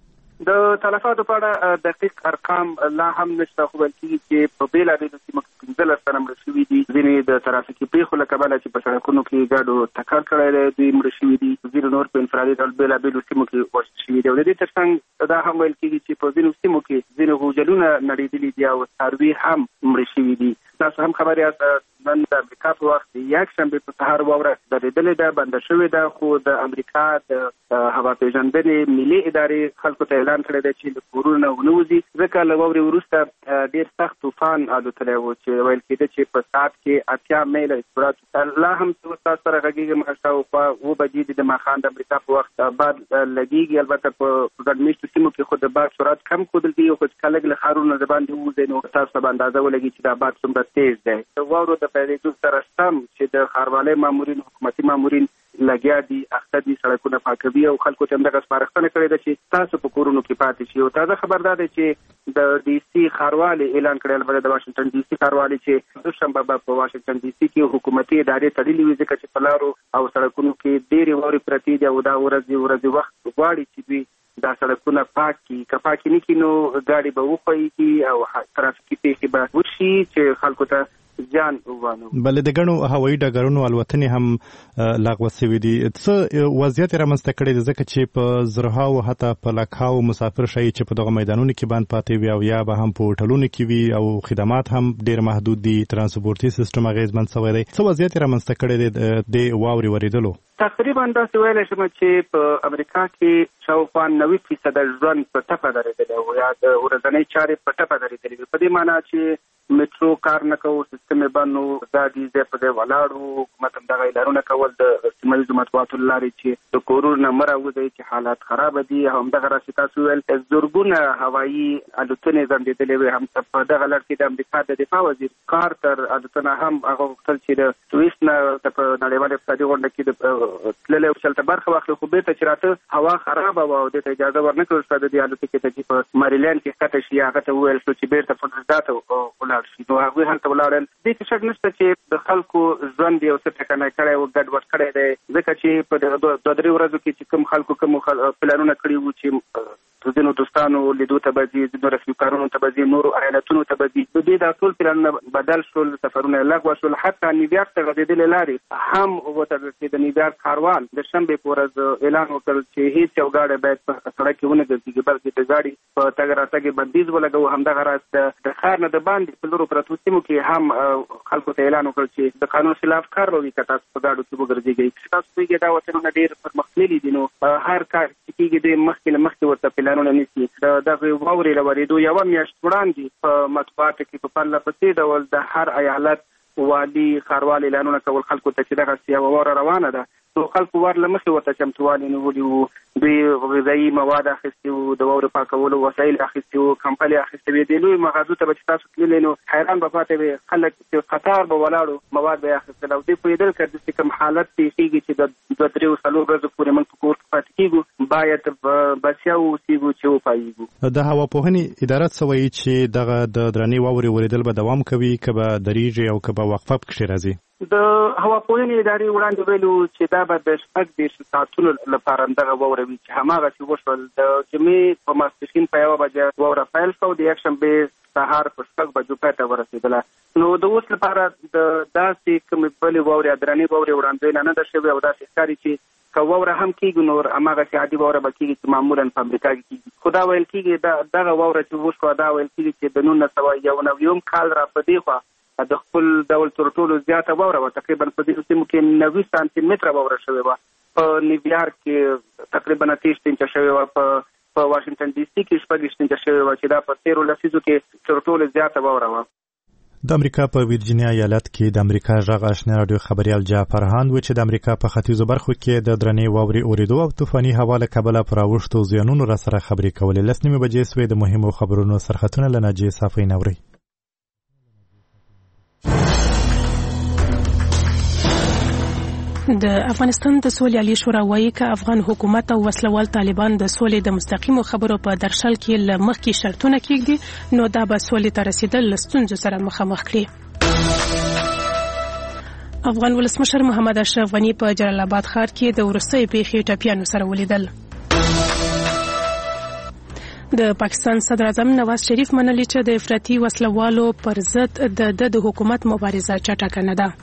د تلفاتو په اړه دقیق ارقام لا هم نشته، خو ویل کېږي چې په بېلابېلو سیمو کې پنځلس تنه مړه شوي دي. ځینې د ترافیکي پیښو له کبله چې په سړکونو کې ګاډو ټکر کړی دی دوی مړه شوي دي. ځینې نور په انفرادي ډول بېلابېلو سیمو کې وژل شوي دي. او د دې تر څنګ دا هم ویل کېږي چې په ځینو سیمو کې ځینې هوټلونه نړېدلي دي او څاروي هم مړه شوي دي. تاسو هم خبر یاست نن د امریکا په وخت یک شنبه په سهار واوره درېدلې ده، بنده شوې ده، خو د امریکا د هوا پیژندنې ملي ادارې خلکو ته اعلان کړی دی چې له کورونو نه ونه وځي، ځکه له واورې وروسته ډېر سخت طوفان الوتلی و چې ویل کېده چې په ساعت کې اتیا میله سرعت. لا هم تاسو سره غږیږم شاوخوا اوه بجې دي د ماښام د امریکا په وخت باد لګېږي. البته په ګڼ مېشتو سیمو کې خو د باد سرعت کم ښودل کېږي، خو چې کله لږ له ښارونو نه د باندې ووځئ نو تاسو ته به اندازه ولګي چې دا باد څومره تیز دی. د واورو د پیلېدو سره سم چې د ښاروالۍ مامورین حکومتي مامورین لګیا دي، اخته دي، سړکونه پاکوي او خلکو ته همدغه سپارښتنه کړې ده چې تاسو په کورونو کې پاتې شئ. او تازه خبر دا دی چې د ډي سي ښاروالۍ اعلان کړی، البته د واشنګټن ډي سي ښاروالۍ چې دوشنبه به په واشنګټن ډي سي کې حکومتي ادارې تړلې وي، ځکه چې په لارو او سړکونو کې ډېرې واورې پرتې دي او دا ورځې ورځې وخت غواړي چې دوی دا سړکونه پاک کړي. که پاک نه کړي نو ګاډي به وښویږي او ترافیکي پیښې به وشي چې خلکو ته جان ووانو. بلې د ګڼو هوایي ډګرونو الوتنې هم لغوه شوي دي. څه وضعیت یې رامنځته کړی دی ځکه چې په زرهاو حتی په لکهاو مسافر ښایي چې په دغه میدانونو کې بند پاتې وي او یا به هم په هوټلونو کې وي او خدمات هم ډېر محدود دي، ترانسپورتي سیستم اغېزمن شوی دی. څه وضعیت یې رامنځته کړی دی د واورې ورېدلو؟ تقریبا داسې ویلی شم چې په امریکا کې شاوخوا نوي فیصده ژوند په ټپه درېدلی و یا د ورځنۍ چارې په ټپه درېدلې وي. په دې معنا چې میټرو کار نه کوو، سیستم یې بند و، ګاډي ځای په ځای ولاړ و. حکومت همدغه اعلانونه کول د سیمه ییزو مطبوعاتو له لارې چې د کورونو نه مه راوځئ چې حالات خرابه دي. او همدغه راسې تاسو وویل زرګونه هوایي الوتنې ځنډېدلې وې. هم په دغه لړ کې د امریکا د دفاع وزیر کارتر الوتنه هم هغه غوښتل چې د سویس نه په نړیوال اقتصادي غونډه کې د تللی او چلته برخه واخلي، خو بېرته چې راته هوا خرابه وه او دې ته اجازه ورنه کړل شوه د دې الوتکې ته چې په مریلینډ کې ښکته شي. هغه ته وویل شو چې بېرته فلوریدا ته ولاړ شي. نو هغوی هلته ولاړل. دې کې شک نشته چې د خلکو ژوند یو څه ټکنی کړی و، ګډوډ کړی دی، ځکه چې په دوه درې ورځو کې چې کوم خلکو کوم پلانونه کړي وو چې ځینو دوستانو لیدو ته به ځي، ځینو رسمي کارونو ته به ځي، نورو ایالتونو ته به ځي، نو دوی دا ټول پلانونه بدل شول، سفرونه یې لغوه شول. حتی نیویارک ته غځېدلې لارې هم وتړل چې د نیویارک ښاروال د شنبې په ورځ اعلان وکړ چې هېڅ یو ګاډی باید په سړک کې ونه ګرځېږي، بلکې د ګاډي په تګ راتګ بندیز ولګوو. همدغه راز د ښار نه د باندې په لرو پرتو سیمو کې هم خلکو ته اعلان وکړ چې د قانون خلاف کار به وي که تاسو په ګاډو کې وګرځېږئ. تاسو پوهېږئ دا وطنونه ډېر پرمختللي دي، نو هر کار چې کېږي دوی مخکې له مخکې ورته پلانونه نیسي. د دغه واورې له ورېدو یوه میاشت وړاندې په مطبوعاتو کې په پرله پسې ډول د هر ایالت والي ښاروال اعلانونه کول خلکو ته چې دغسې یوه واوره روانه ده، نو خلکو ور له مخې ورته چمتووالی نیولي وو. دوی غذایی مواد اخیستي وو، د واورې پاکولو وسایل اخیستي وو، کمپلې اخیستې وې. د لوی مغازو ته به چې تاسو تللی نو حیران به پاتې وې، خلک چې قطار به ولاړو مواد به یې اخیستل او دوی پوهېدل که داسې کوم حالت پېښېږي چې د دوه درېو څلور ورځو پورې موږ په کور کې پاتې کېږو، باید بسیا واوسېږو چې وپایېږو. د هواپوهنې اداره څه وایي چې دغه د درنې واورې ورېدل به دوام کوي که به درېږي او که به وقفه پکښې راځي؟ د هواپوهنې ادارې وړاندې ویلو چې دا به د شپږ دېرش ساعتونو لپاره دغه واوره وي چې هماغسې وشول. د جمعې په ماسپښین په یوه بجه واوره پیل شوه او د یکشنبې سهار په شپږ بجو پای ته ورسېدله. نو د اوس لپاره د داسې کومې بلې واورې درنې واورې وړاندوینه نه ده شوې او داسې ښکاري چې که واوره هم کېږي نو هماغسې عادي واوره به کېږي چې معمولا په امریکا کې کېږي. خو دا ویل کېږي دغه واوره چې وشوه دا ویل کېږي چې د نولس سوه یو نویم کال را په دې خوا د خپل ډول تر ټولو زیاته واوره وه، تقریبا په دې سیمو کې نوي سانتي متره واوره شوې وه. په نیویارک کې تقریبا اتهشت انچه شوې وه، په واشنګټن ډي سي کې شپږ انچه شوې وه چې دا په تېرو لسیزو کې تر ټولو زیاته واوره وه. د امریکا په ویرجینیا ایالت کې د امریکا غږ آشنا راډیو خبریال جعفر هاند و چې د امریکا په ختیځو برخو کې د درنې واورې اورېدو او طوفاني هوا له کبله پر راوښتو زیانونو را سره خبرې کولې. لس نیمې بجې سوې. د مهمو خبرونو سرخطونه له ناجیې صافۍ نورئ. د افغانستان د سولې عالی شورا وایي که افغان حکومت او وسلوال طالبان د سولې د مستقیمو خبرو په درشل کې له مخکې شرطونه کېږدي نو دا به سولې ته رسیدل له ستونزو سره مخامخ کړي. افغان ولسمشر محمد اشرف غني په جلال آباد ښار کې د وروستۍ پیښې ټپیانو سره ولیدل. د پاکستان صدر اعظم نواز شریف منلي چې د افراطي وسلوالو پر ضد د د حکومت مبارزه چټکه نه ده.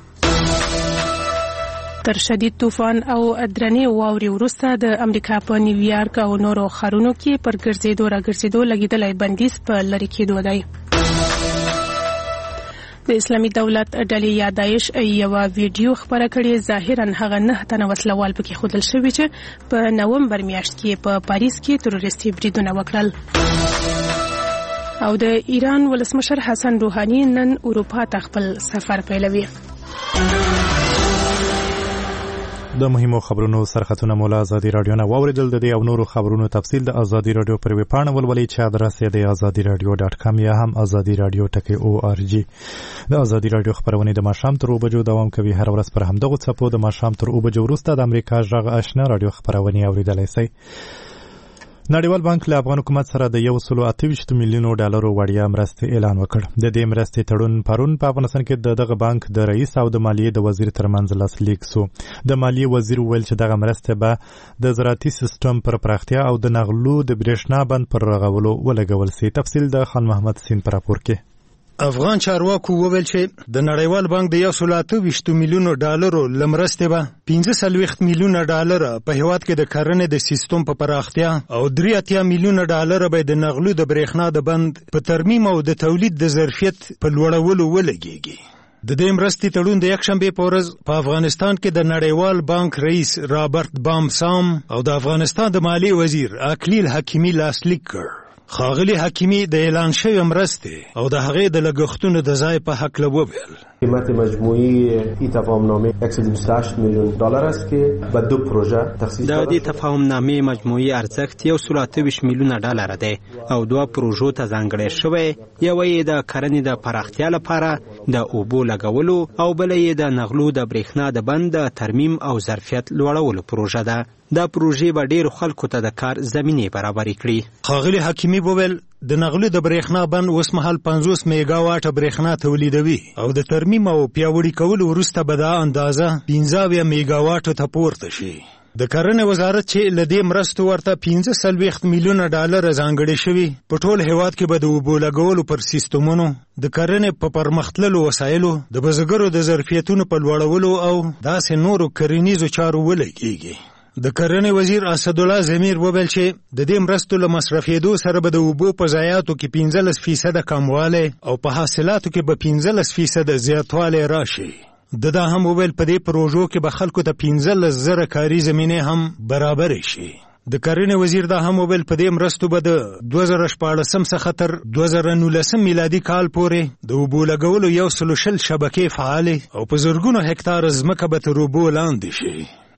تر شدید طوفان او درنې واورې وروسته د امریکا په نیویارک او نورو ښارونو کې پر ګرځېدو را ګرځېدو لګېدلی بندیز په لرې کېدو دی. د اسلامي دولت ډلې یا داعش یوه ویډیو خپره کړې، ظاهرا هغه نه تنه وسلوال پکې ښودل شوي چې په نومبر میاشت کې په پاریس کې تروریستي بریدونه وکړل. او د ایران ولسمشر حسن روحاني نن اروپا ته خپل سفر پیلوي. د مهمو خبرونو سرخطونه مولا ازادي رادیو نه واوریدل. د دې او نورو خبرونو تفصیل د ازادي رادیو پر ویب پاڼه ولولئ چې ادرس یې د ازادي رادیو ډاټ کام یا هم ازادي رادیو ټکی او ار جی. د ازادي رادیو خبرونه د ماښام تر اوه بجو دوام کوي. هر ورځ پر همدغو څپو د ماښام تر اوه بجو وروسته د امریکا غږ آشنا رادیو خبرونه اوریدلای شئ. نړیوال بانک له افغان حکومت سره د یو سلو اته ویشت میلیونو ډالرو وړیا مرستې اعلان وکړ. د دې مرستې تړون پرون په افغانستان کې د دغه بانک د رئیس او د مالیې د وزیر ترمنځ لاسلیک سو. د مالیې وزیر ویل چې دغه مرستې به د زراعتي سیستم پر پراختیا او د نغلو د برېښنا بند پر رغولو ولګول سي. تفصیل د خان محمد سین پر راپور کې. افغان چارواکو وویل چې د نړیوال بانک د یو سلو اته ویشت میلیونو ډالرو له مرستې به پنځه څلوېښت میلیونه ډالره په هېواد کې د کرنې د سیستم په پراختیا او درې اتیا میلیونه ډالره به د نغلو د برېښنا د بند په ترمیم او د تولید د ظرفیت په لوړولو ولګېږي. د دې مرستې تړون د یکشنبې په ورځ په افغانستان کې د نړیوال بانک رئیس رابرټ بامسام او د افغانستان د مالیې وزیر اکلیل حکیمي لاسلیک کړ. خاغلی حکیمی د اعلان شوی مرستې او د هغې د لګښتونو د ځای په هکله وویل. قیمت مجموعی این تفاهمنامه صد و بیست و هشت میلیون دلار است که به دو پروژه تخصیص شده. د دې تفاهمنامې مجموعي ارزښت یو سل اته ویشت میلیونه ډالر دی او دوه پروژو ته ځانګړی شوی. یوه یې د کرنې د پراختیا لپاره د اوبو لګولو او بله یې د نغلو د برېښنا د بند د ترمیم او ظرفیت لوړولو پروژه ده. دا پروژې به ډېرو خلکو ته د کار زمینې برابرې کړي. ښاغلي حکیمي وویل د نغلو د برېښنا بند اوس مهال پنځوس میګا واټه برېښنا تولیدوي او د ترمیم او پیاوړي کولو وروسته به دا اندازه پنځه اویا میګا واټو ته پورته شي. د کرنې وزارت چې له دې مرستو ورته پنځه څلوېښت میلیونه ډالره ځانګړي شوي په ټول هېواد کې به د اوبو لګولو پر سیستمونو، د کرنې په پرمختللو وسایلو، د بزګرو د ظرفیتونو په لوړولو او داسې نورو کرنیزو چارو ولګېږي. د کرنې وزیر اسدالله ضمیر وویل چې د دې مرستو له مصرفېدو سره به د اوبو په ضایعاتو کې پنځلس فیصده کموالی او په حاصلاتو کې به پنځلس فیصده زیاتوالی راشي. د دا هم وویل په دې پروژو کې به خلکو ته پنځلس زره کاري زمینې هم برابرې شي. د کرنې وزیر دا هم وویل په دې مرستو به د دوه زره شپاړسم څخه تر دوه زره نولسم میلادي کال پورې د اوبو لګولو یو سلو شل شبکې فعالې او په زرګونو هکتاره ځمکه به تر اوبو لاندې شي.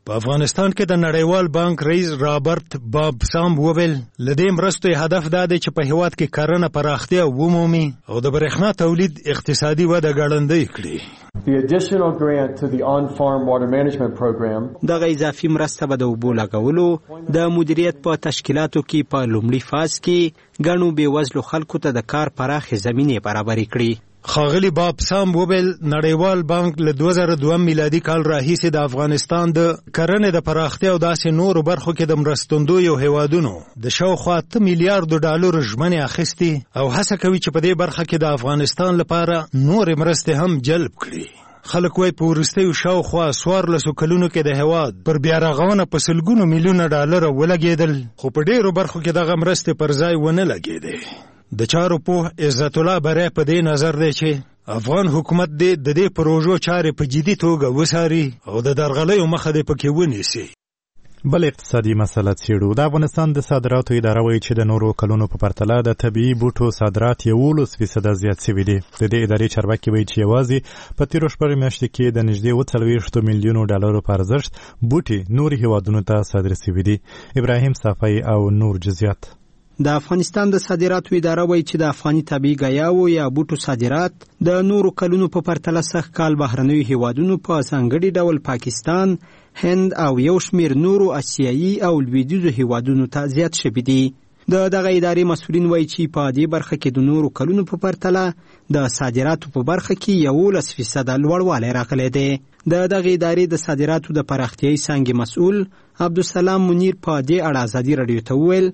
په افغانستان کې د نړیوال بانک رئیس رابرټ بابسام وویل لدې مرستو هدف دا دی چې په هیواد کې کرنه پراختیا ومومي او د برېښنا تولید اقتصادي وده ګړندۍ کړي. The additional grant to the on-farm water management program دغه اضافي مرسته به د اوبو لګولو د مدیریت په تشکیلاتو کې په لومړي فاز کې ګڼو بېوزلو خلکو ته د کار پراخې زمینې برابرې کړي. خاغلی باب سام وویل نړیوال بانک له دوه زره دوه میلادي کال راهیسې د افغانستان د کرنې د پراختیا او داسې نورو برخو کې د مرستندویو هیوادونو د شاوخوا اته میلیارډو ډالرو ژمنې اخیستي او هڅه کوي چې په دې برخه کې د افغانستان لپاره نورې مرستې هم جلب کړي. خلک وایي په وروستیو شاوخوا څوارلسو کلونو کې د هیواد پر بیارغونه په سلګونو میلیونه ډالره ولګېدل خو په ډېرو برخو کې دغه مرستې پر ځای ونه لګېدې. د چارو پوه عزت الله بری په دې نظر دی چې افغان حکومت دې د دې پروژو چارې په جدي توګه وڅاري او د درغلیو مخه دې پکې ونیسي. بل اقتصادي مسله څېړو. د افغانستان د صادراتو اداره وایي چې د نورو کلونو په پرتله د طبیعي بوټو صادرات یولس فیصده زیات شوي دي. د دې ادارې چارواکي وایي چې یوازې په تېرو شپږو میاشتو کې د نږدې اوه څلوېښتو میلیونو ډالرو په ارزښت بوټي نورو هیوادونو ته صادر شوي دي. ابراهیم صافی او نور جزیات. د افغانستان د صادراتو اداره وایي چې د افغاني طبیعي ګیاوو یا بوټو صادرات د نورو کلونو په پرتله سږ کال بهرنیو هیوادونو په ځانګړي ډول پاکستان، هند او یو شمېر نورو اسیایي او لویدیځو هیوادونو ته زیات شوي دي. د دغه ادارې مسؤلین وایي چې په دې برخه کې د نورو کلونو په پرتله د صادراتو په برخه کې یولس فیصده لوړوالی راغلی دی. د دغه ادارې د صادراتو د پراختیایي څانګې مسؤل عبدالسلام منیر په دې اړه ازادي راډیو ته وویل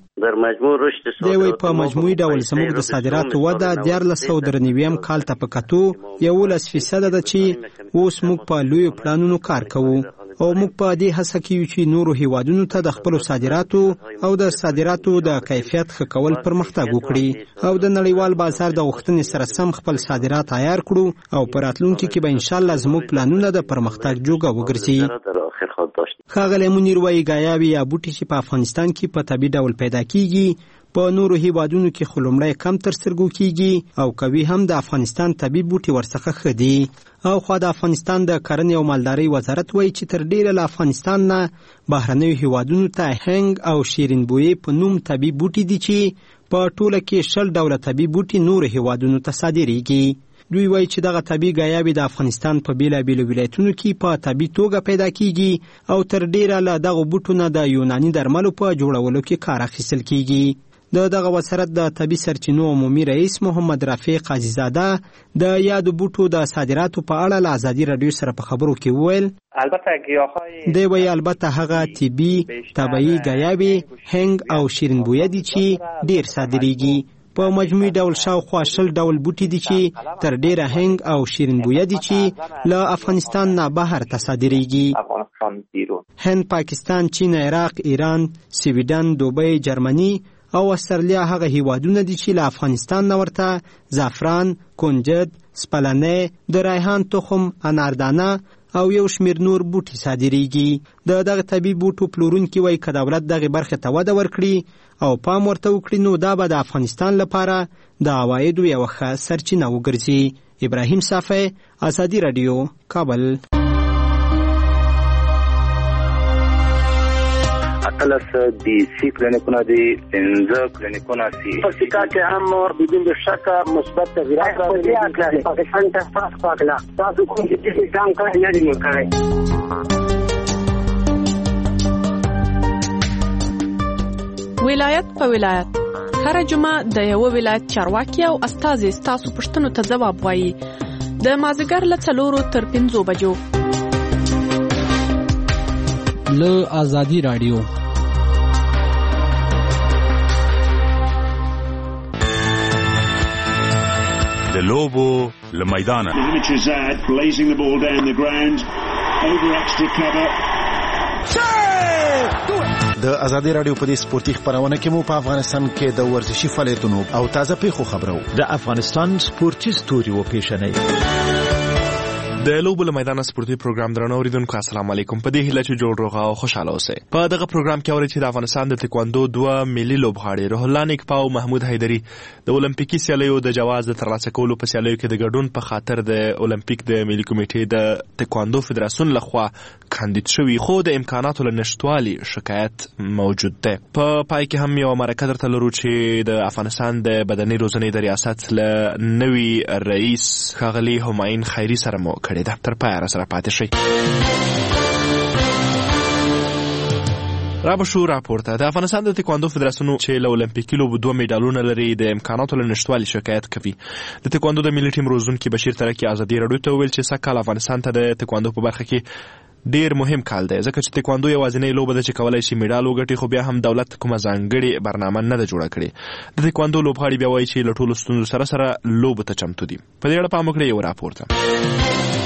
دی وایي په مجموعي ډول زموږ د صادراتو وده دیارلس سوه درې نوي کال ته په کتو یولس فیصده ده چې اوس موږ په لویو پلانونو کار کوو او موږ په دې هڅه کې یو چې نورو هیوادونو ته د خپلو صادراتو او د صادراتو د کیفیت ښه کول پرمختګ وکړي او د نړیوال بازار د غوښتنې سره سم خپل صادرات عیار کړو او په راتلونکي کې به انشاءالله زموږ پلانونه د پرمختګ جوګه وګرځي. ښاغلی منیر وایي ګیاوې یا بوټي چې په افغانستان کې په طبیعي ډول پیدا کیږي په نورو هیوادونو کې خو لومړی کم تر سترګو کیږي او کوي هم د افغانستان طبیعي بوټي ورڅخه ښه دي. او خو د افغانستان د کرنې او مالدارۍ وزارت وایي چې تر ډیره له افغانستان نه بهرنیو هیوادونو ته هنګ او شیرین بویې په نوم طبیعي بوټي دي چې په ټوله کې شل ډوله طبیعي بوټي نورو هیوادونو ته صادریږي. دوی وایي چې دغه طبیعي ګیاوې د افغانستان په بیلابیلو ولایتونو کې په طبیعي توګه پیدا کیږي او تر ډیره له دغو بوټو نه د یوناني درملو په جوړولو کې کار اخیستل کیږي. د دغه وزارت د طبي سرچینو عمومي رئیس محمد رفیع قاضیزاده د یادو بوټو د صادراتو په اړه له ازادي راډیو سره په خبرو کې وویل البته ګیاهای دی وایي البته هغه طبي طبیعي ګیاوې هنګ او شیرین بویه دي چې ډیر صادریږي. په مجموعي ډول شاوخوا شل ډول بوټي دي چې تر ډیره هنګ او شیرین بویه دي چې له افغانستان نه بهر ته صادریږي. هند، پاکستان، چین، عراق، ایران، سویډن، دوبۍ، جرمني او استرالیا هغه هیوادونه دي چې له افغانستان نه ورته زعفران، کنجد، سپلنې، د ریحان تخم، اناردانه او یو شمیر نور بوټي صادریږي. د دغه طبیعي بوټو پلورونکي وایي که دولت دغه برخې ته وده ورکړي او پام ورته وکړي نو دا به د افغانستان لپاره د عوایدو یوه ښه سرچینه وګرځي. ابراهیم صافی، ازادي راډیو، کابل. اتلس دی سی کلینیکونه دی پنځه کلینیکونه سی په سیکا کې هم بدون شک مثبت تغیرات راغلي. پاکستان ته تاسو پاکلا تاسو کوم چې کام کوي نه دی کوي. ولایت په ولایت هر جمعه د یو ولایت چارواکي او استازي تاسو پښتنو ته ځواب وایي. د مازیګر له څلورو تر پنځو بجو له ازادي راډیو. د لوبو له میدانه د ازادي راډیو په دې سپورتي خبرونه کې مو په افغانستان کې د ورزشي فعالیتونو او تازه پیښو خبرو د افغانستان سپورتي ستوري و پیښنې د لوبو له میدان سپورتي پروګرام درنو اوریدونکو السلام علیکم. په دې هیله چې جوړ روغ او خوشاله اوسئ. په دغه پروګرام کې اورئ چې د افغانستان د تکواندو دوه ملي لوبغاړي روح الله نیکپا او محمود حیدري د اولمپیکي سیالیو د جواز د ترلاسه کولو په سیالیو کې د ګډون په خاطر د اولمپیک د ملي کمیټې د تکواندو فدراسیون لخوا کاندید شوي، خو د امکاناتو له نشټوالي شکایت موجود دی. په پا پای کې هم یو مرکه درته لرو چې د افغانستان د بدني روزنې د ریاست له نوي رئیس ښاغلي همایون خیري سره مو کړې ده. تر پایه راسره پاتې شئ. را به شو راپورته د افغانستان د تکواندو فدراسیون چې له اولمپیکي لوبو دوه میډالونه لري د امکاناتو له نشټوالي شکایت کوي. د تکواندو د ملي ټیم روزونکي بشیر ترکی ازادي راډیو ته وویل چې سږکال افغانستان ته د تکواندو په برخه کې ډیر مهم کال دی، ځکه چې تکواندو یوازینۍ لوبه ده چې کولای شي میډال وګټي، خو بیا هم دولت کومه ځانګړې برنامه نه ده جوړه کړې. د تکواندو لوبغاړي بیا وایي چې له ټولو ستونزو سره سره لوبو ته چمتو دي. په دې اړه پام وکړئ یو راپورته.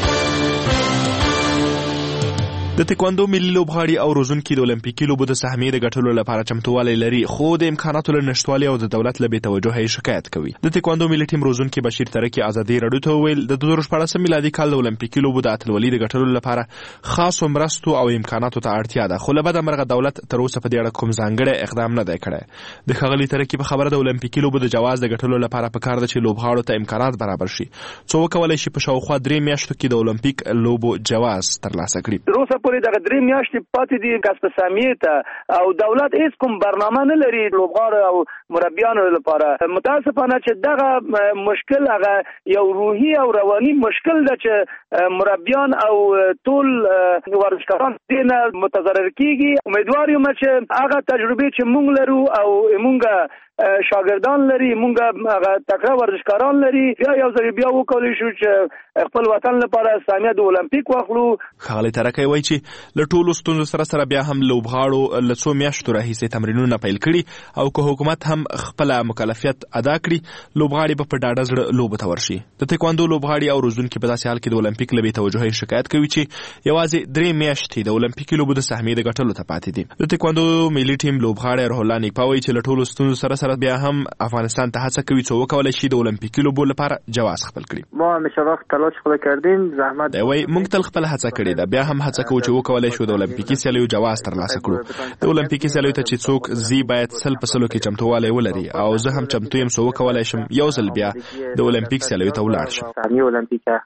د تکواندو ملي لوبغاړي او روزونکي د اولمپیکي لوبو د سهمیې د ګټلو لپاره چمتووالی لري، خو د امکاناتو له نشټوالي او د دولت له بېتوجهۍ شکایت کوي. د تکواندو ملي ټیم روزونکي بشیر ترکی ازادي راډیو ته وویل د دوه زره شپاړسم میلادي کال د اولمپیکي لوبو د اتلولۍ د ګټلو لپاره خاصو مرستو او امکاناتو ته اړتیا ده، خو له بده مرغه دولت تر اوسه په دې اړه کوم ځانګړی اقدام نه دی کړی. د ښاغلي ترکی په خبره د اولمپیکي لوبو د جواز د ګټلو لپاره پکار ده چې لوبغاړو ته امکانات برابر شي څو وکولای شي په شاوخوا درې میاشتو کې د اولمپیک لوبو جواز ترلاسه کړي. تر اوسه پورې دغه درې میاشتې پاتې دي کسب سهمیې ته او دولت هیڅ کوم برنامه نه لري لوبغاړو او مربیانو لپاره. متاسفانه چې دغه مشکل هغه یو روحي او رواني مشکل ده چې مربیان او ټول ورزشکاران دینه متضرر کیږي. امیدوار یم چې هغه تجربه چې موږ لرو او موږ شاګردان لري، موږ هغه تکړه ورزشکاران لري، بیا یو ځل بیا وکولای شو چې خپل وطن لپاره سهمیه د اولمپیک واخلو. ښاغلی ترکی وایي چې له ټولو ستونزو سره سره بیا هم لوبغاړو له څو میاشتو راهیسې تمرینونه پیل کړي او که حکومت هم خپله مکلفیت ادا کړي لوبغاړي به په ډاډه زړه لوبو ته ورشي. د تکواندو لوبغاړي او روزونکي په داسې حال کې د اولمپیک له بېتوجهۍ شکایت کوي چې یوازې درې میاشتې د اولمپیکي لوبو د سهمیې د ګټلو ته پاتې دي. د تکواندو ملي ټیم لوبغاړی روح الله نیکپا وایي چې له ټولو ستونزو سره سره بیا هم افغانستان ته هڅه کوي څو وکولای شي د اولمپیکي لوبو لپاره جواز خپل کړي. ما همیشه وخت تلاش خپل کردیم، زحمت دی وایي موږ تل خپل هڅه کړې ده، بیا هم هڅه کوو چې وکولای شو د اولمپیکي سیالیو جواز ترلاسه کړو. د اولمپیکي سیالیو ته چې څوک زی باید سل په سلو کې چمتووالی ولري او زه هم چمتو یم څو وکولای شم یو ځل بیا د اولمپیک سیالیو ته ولاړ شم.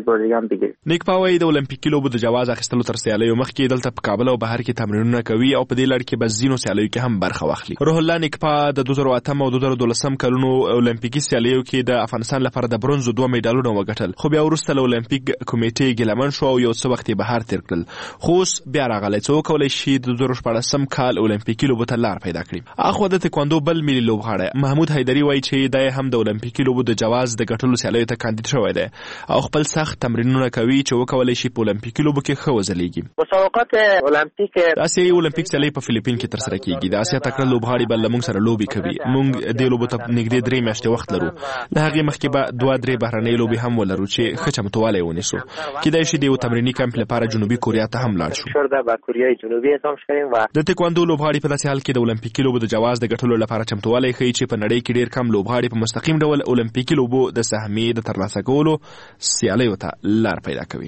نیکپا وایي د اولمپیکي لوبو د جواز اخیستلو تر سیالیو مخکې دلته په کابل او بهر کې تمرینونه کوي او په دې لړ کې به ځینو سیالیو کې هم برخه واخلي. روح الله نیکپا د دوه زره اتم او دوه زره دولسم کلونو اولمپیکي سیالیو کې د افغانستان لپاره د برونزو دوه میډالونه وګټل، خو بیا وروسته له اولمپیک کمیټې ګیلمن شو او یو څه وخت یې بهر تیر کړل، خو اوس بیا راغلی څو وکولی شي د دوه زره شپاړسم کال اولمپیکي لوبو ته لار پیدا کړي. اخوا د تکواندو بل ملي لوبغاړی محمود حیدري وایي چې دی هم د اولمپیکي لوبو د جواز د ګټلو سیالیو ته کاندید شوی دی او خپل سخت تمرینونه کوي چې وکولای شي په اولمپیکي لوبو کې ښه وځلیږي. مسابقات اولمپیک د اسیایي اولمپیک سیالۍ په فلیپین کې ترسره کیږي. د اسیا تکړه لوبغاړي به له موږ سره لوبې کوي. موږ دې لوبو ته نږدې درې میاشتې وخت لرو. له هغې مخکې به دوه درې بهرنۍ لوبې هم ولرو چې ښه چمتووالی ونیسو. کیدای شي د یو تمریني کمپ لپاره جنوبي کوریا ته هم لاړ شو. د تکواندو لوبغاړي په داسې حال کې د اولمپیکي لوبو د جواز د ګټلو لپاره چمتووالی ښیي چې په نړۍ کې ډېر کم لوبغاړي په مستقیم ډول اولمپیکي لوبو د سهمیې د ترلاسه کولو سیالیو ته لار پیدا کوي.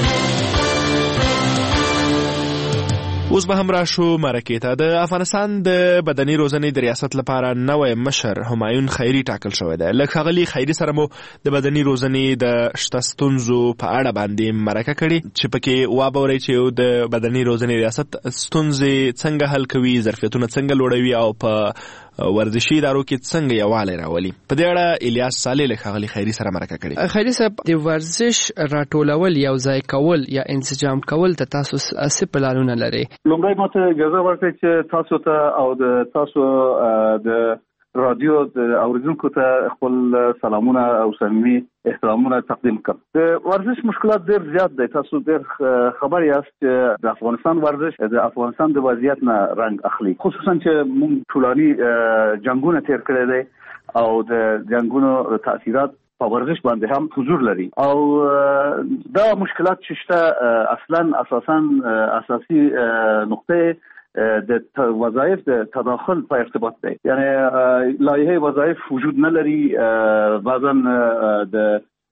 اوس به هم راشو مرکې ته. د افغانستان د بدني روزنې د ریاست لپاره نوی مشر همایون خیري ټاکل شوی دی. له ښاغلي خیري سره مو د بدني روزنې د شته ستونزو په اړه باندې مرکه کړې چې پکې وابورئ چې د بدني روزنې ریاست ستونزې څنګه حل کوي، ظرفیتونه څنګه لوړوي او په ورزشي ادارو کې څنګه یووالی راولي. په دې اړه الیاس صالح له ښاغلي خیري سره مرکه کړې. خیري صاحب، د ورزش راټولول یا ځای کول یا انسجام کول ته تاسو څه پلانونه لرئ؟ لومړی ماته اجازه ورکړئ چې تاسو ته او د تاسو د رادیو د اوریدونکو ته خپل سلامونه او صمیمي احترامونه تقدیم کړم. د ورزش مشکلات ډېر زیات دی. تاسو ډېر خبر یاست چې د افغانستان ورزش د افغانستان د وضعیت نه رنګ اخلي، خصوصا چې موږ ټولاني جنګونه تیر کړی دی او د جنګونو تاثیرات په ورزش باندې هم حضور لري او دا مشکلات چې شته اصلا اساسا اساسي نقطه د وظایف د تداخل په ارتباط دی. یعنی لایحه وظایف وجود نه لري، بعضا د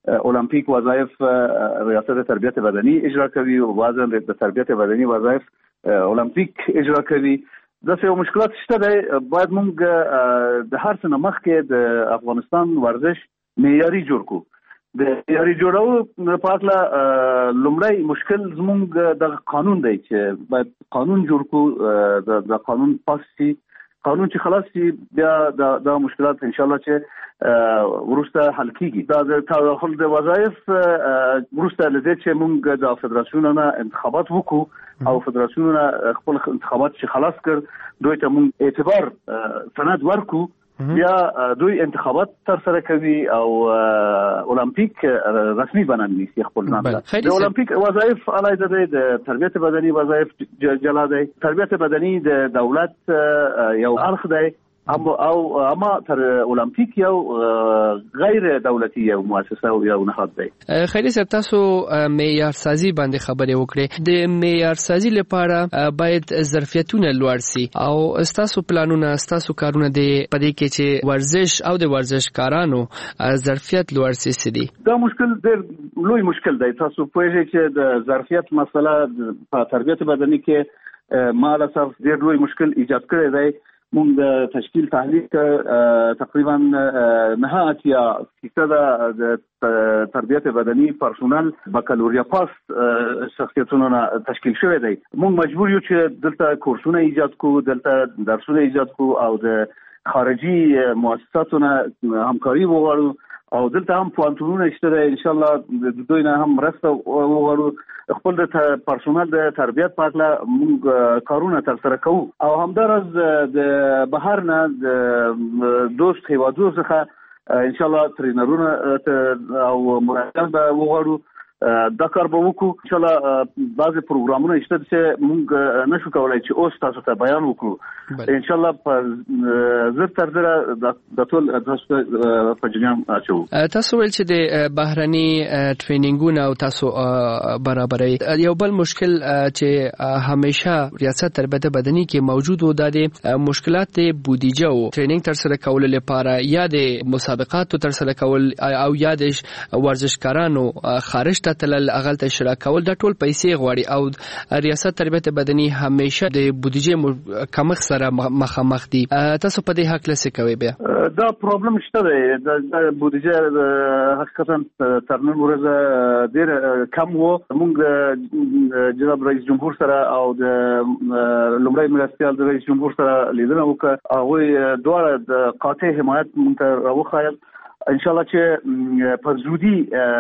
المپیک وظایف ریاست تربیت بدنی اجرا کوي او بعضا د تربیت بدنی وظایف المپیک اجرا کوي. دا څه مشکلات شته دی، باید موږ د هر څه نه مخکې د افغانستان ورزش معیاري جوړ کړو. د معیاري جوړولو په اړه لومړی مشکل زموږ د قانون دی چې باید قانون جوړ کړو. د قانون پاس شي، قانون چې خلاص شي بیا د مشکلات ان شاء الله چې ورسته حل کیږي. دا د تداخل د وظایف ورسته لدې چې موږ د فدراسیونونو انتخابات وکړو او فدراسیونونو خپل انتخابات چې خلاص کړ دوی ته موږ اعتبار سند ورکو، بیا دوی انتخابات تر سره کوي او المپیک رسمي بنان نیسي خپل ځان ته. د المپیک وظایف علاوه د تربیت بدني وظایف جلا دي. تربیت بدني د دولت یو اړخ دی او اما تر المپیک یو غیر دولتي یو مؤسسه او یو نهاد دی. خیری صاحب تاسو معیار سازي باندې خبرې وکړې. د معیار سازي لپاره باید ظرفیتونه لوړ سي او تاسو پلانونه تاسو کارونه دي پدې کې چې ورزش او د ورزشکارانو ظرفیت لوړ سي سدي. دا مشکل ډېر لوی مشکل دی. تاسو پوهیږئ چې د ظرفیت مسله په تربیت بدني کې مالاسف ډېر لوی مشکل ایجاد کړی دی. موږ د تشکیل تحلیل تقریبا نه اتیا فیصد د تربیت بدني پرسونل بکالوریا پاس شخصیتونو تشکیل شوی دی. موږ مجبور یو چې دلته کورسونه ایجاد کو، دلته درسونه ایجاد کو او د خارجي مؤسساتونو همکاري وغواړو او دلته هم پوهنتونونه شته دی. ان شاء الله د دوی نه هم مرسته وغواړو. خپل د پرسونل د تربیت په اړه موږ کارونه تر سره کوو او همدارس د بهر نه د دوست هیوادونو څخه ان شاء الله ترینرونه او مرشدان به وغواړو. دا کار به وکړو. ان شاء الله بعضی پروګرامونه شته چې موږ نشو کولای چې اوس تاسو ته بیان وکړو. ان شاء الله په زر تر زر د ټول تاسو په جریان اچو. تاسو ول چې د بهرني ټریننګونه او تاسو برابرۍ یو بل مشکل چې همیشه ریاست تربیت بدني کې موجود و د مشکلات بودیجه او ټریننګ تر سره کول لپاره یا د مسابقاتو تر سره کول او یا د ورزشکارانو خارج تل اغل ته شرکت کول د ټول پیسې غواړي او ریاست تربیت بدني همیشه د بودیجه کمښت سره مخامخ دي. تاسو په دې حق لسه کوي بیا دا پرابلم شته دی. د بودیجه حقیقتا تر نن ورځې ډېر کم وو. موږ جناب رئیس جمهور سره او د لومړی مرستیال د رئیس جمهور سره لیدنه وکړه. هغوی دواړه د قاطع حمایت موږ ته راوښایل. ان شاء الله چې په زودی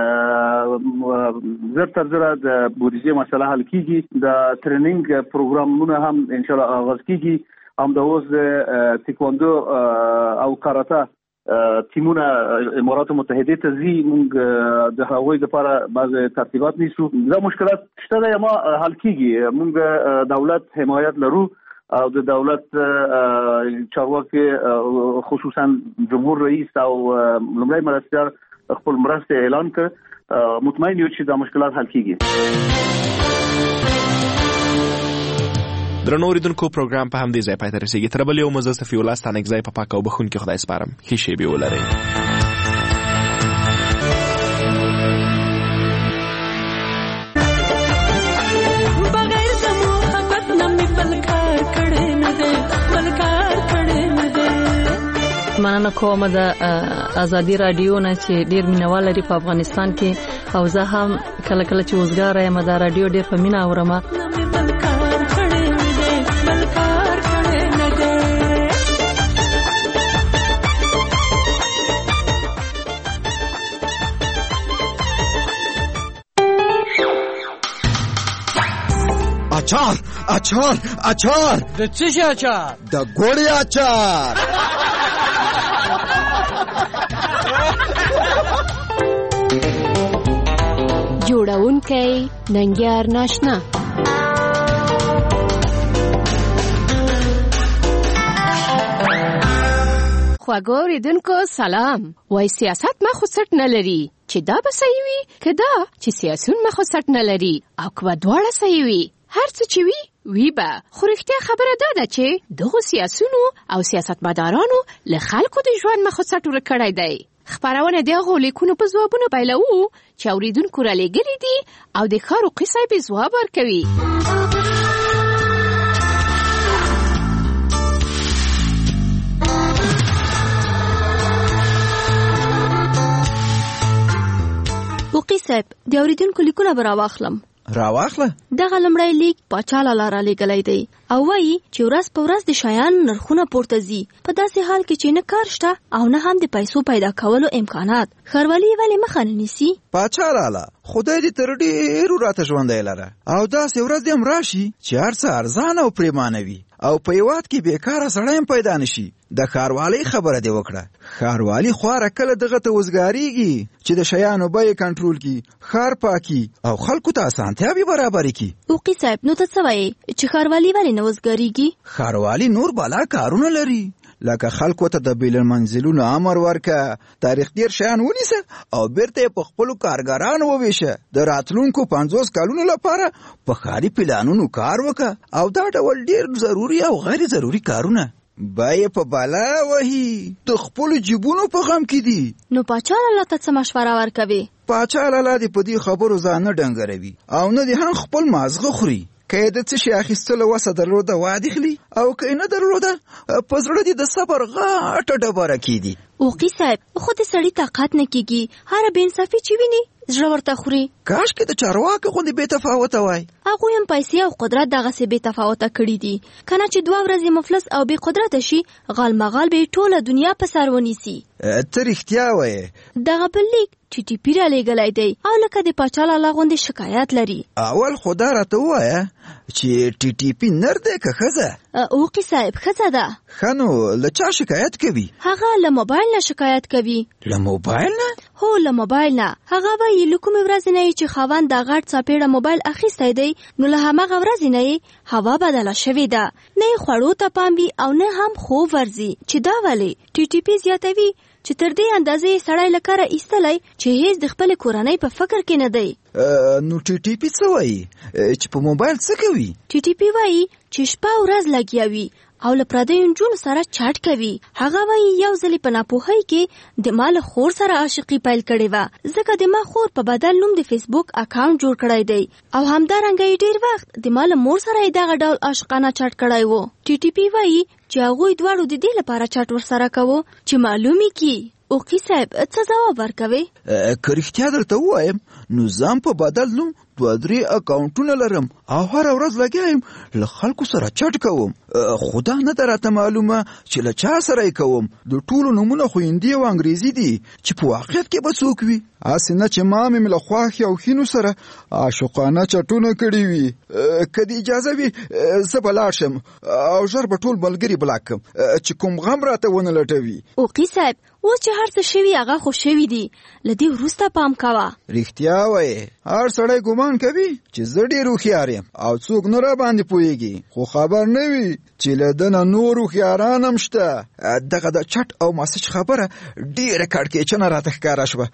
زر تر زر د بودیجه مسله حل کیږي. د ټریننګ پروګرامونه هم ان شاء الله آغاز کیږي. هم د اوس تیکواندو او کاراته تیمونه امارات متحده ته ځي. موږ د هغوی لپاره بعض ترتیبات نیسو. دا مشکلات شته دی اما حل کیږي. موږ دولت حمایت لرو او د دولت چارواکي خصوصا جمهور رئیس او لومړی مرستیال خپل مرسته اعلان کړ. مطمئن یو چې دا مشکلات حل کیږي. درنو اوریدونکو پروګرام په همدې ځای پای ته رسیږي. تر بل یو مزه صفي الله ستانک ځای په پاک او بخون کې خدای سپارم. ښه شی به ولرئ. مننه کوم د ازادي رادیو نه چې ډیر مینوال لري په افغانستان کې او زه هم کله کله چې وزګار یم د رادیو ډیر په مینا اورم. اچار اچار اچار د څه شي اچار؟ د ګوړې اچار. جوړونکی ننګیار ناشنا. خواږه اوریدونکو سلام. وای سیاست ما خو سټ نه لري چې دا به صحیح وي که دا چې سیاسون ما خو سټ نه لري او که به دواړه صحیح وي. هر څه چې وي وی به خو رښتیا خبره دا ده چې دغو سیاسونو او سیاستمدارانو له خلکو د ژوند مخ سټ ورکړی دی. خبرونه د هغو لیکونو په ځوابونو پیلوو چې اوریدونکو را لېږلي دي او د ښارو قصه به ځواب ورکوي. وقي صاحب د اوریدونکو لیکونه به راواخلم. راواخله. دغه لمړی لیک پاچا لاله را لېږلی دی او وایي چې ورځ په ورځ د شیانو نرخونه پورته ځي، په داسې حال کې چې نه کار شته او نه هم د پیسو پیدا کولو امکانات. ښاروالي ولې مخه نه نیسي؟ پاچا لاله خدای دې تر ډېرو راته ژوندی لره او داسې ورځ هم راشي چې هر څه ارزانه او پریمانه وي او په هېواد کې بېکاره سړی هم پیدا نشي. د ښاروالۍ خبره دې وکړه. ښاروالي خواره کله دغه ته وزګارېږي چې د شیانو بیې کنټرول کړي، ښار پاکي او خلکو ته اسانتیاوې برابرې کړي. وقي صاحب نو ته څه وایې چې ښاروالي ولې نه وزګارېږي؟ ښاروالي نور بالا کارونه لري، لکه خلکو ته د بیل المنزلونو امر ورکه، تاریخ دیر شیان ونیسه او بیرته یې په خپلو کارګرانو وویشه، د راتلونکو پنځوس کلونو لپاره په ښاري پلانونو کار وکه او دا ډول ډیر ضروري او غیر ضروري کارونه باید په بالا وهي د خپلو جیبونو په غم کې دي. نو پاچا لاله ته څه مشوره ورکوي؟ پاچا لاله دې په دې خبرو ځان نه ډنګروي او نه دې هم خپل مازغه خوري. که یې د څه شي اخیستلو وسه درلوده وادي خلي او که یې نه درلوده په زړه دې د صبر غاټه ډبره کېدي. وقي صاحب خو د سړي طاقت نه کېږي، هره بې انصافي چې ویني زړه ورته خوري. کاشکې د چارواکو غوندې بې تفاوته وای. هغوی هم پیسې او قدرت دغسې بې تفاوته کړي دي. که نه چې دوه ورځې مفلس او بې قدرته شي غالمغال به یې ټوله دنیا په سر ونیسي. ته رښتیا وایې. دغه بل لیک ټي ټي پي را لېږلی دی او لکه د پاچا لاله غوندې شکایت لري. اول خو دا راته ووایه چې ټي ټي پي نر دی که ښځه؟ وقي صاحب ښځه ده. ښه نو له چا شکایت کوي؟ هغه له موبایل نه شکایت کوي. له موبایل نه؟ هو له موبایل نه. هغه وایي له کومې ورځې نه چې خاوند دا غټ څاپېړه موبایل اخیستی دی نو له هماغه ورځې نه یې هوا بدله شوې ده، نه یې خوړو ته پام وي او نه هم خوب ورځي. چې دا ولې؟ ټي ټي پي زیاتوي چې تر دې اندازې سړی له کاره ایستلی چې هیڅ د خپلې کورنۍ په فکر کې نه دی. نو ټي ټي پي څه وایي چې په موبایل څه کوي؟ ټي ټي پي وایي چې شپه ورځ لګیا وي او له پردیو نجونو سره چاټ کوي. هغه وایي یو ځلې په ناپوهۍ کې د ما له خور سره عاشقي پیل کړې وه، ځکه د ما خور په بدل نوم د فیسبوک اکاونټ جوړ کړی دی او همدارنګه یې ډېر وخت د ما له مور سره یې دغه ډول عاشقانه چاټ کړی و. ټي ټي پي وایي چې هغوی دواړو د دې لپاره چاټ ورسره کوو چې معلومې کړي. وقي صاحب څه ځواب ورکوي؟ که رښتیا درته ووایم نو ځان په بدل نوم دوه درې اکاونټونه لرم او هره ورځ لګیا یم له خلکو سره چټ کوم. خو دا نه ده راته معلومه چې له چا سره یې کوم. د ټولو نومونه خو هندي او انګریزي دي چې په واقعیت کې به څوک وي. هسې نه چې ما مې له خواښې او ښینو سره عاشقانه چټونه کړي وي. که د اجازه وي زه به لاړ شم او ژر به ټول ملګري بلاک کړم چې کوم غم راته ونه لټوي. وقي صاحب اوس چې هر څه شوي هغه خو شوي دي، له دې وروسته پام کوه. رښتیا وایې. هر سړی ګمان کوي چې زه ډېر هوښیار یم او څوک نه را باندې پوهېږي، خو خبر نه وي چې له ده نه نور هوښیاران هم شته. دغه د چټ او مسج خبره ډېره کړکېچنه راته ښکاره شوه،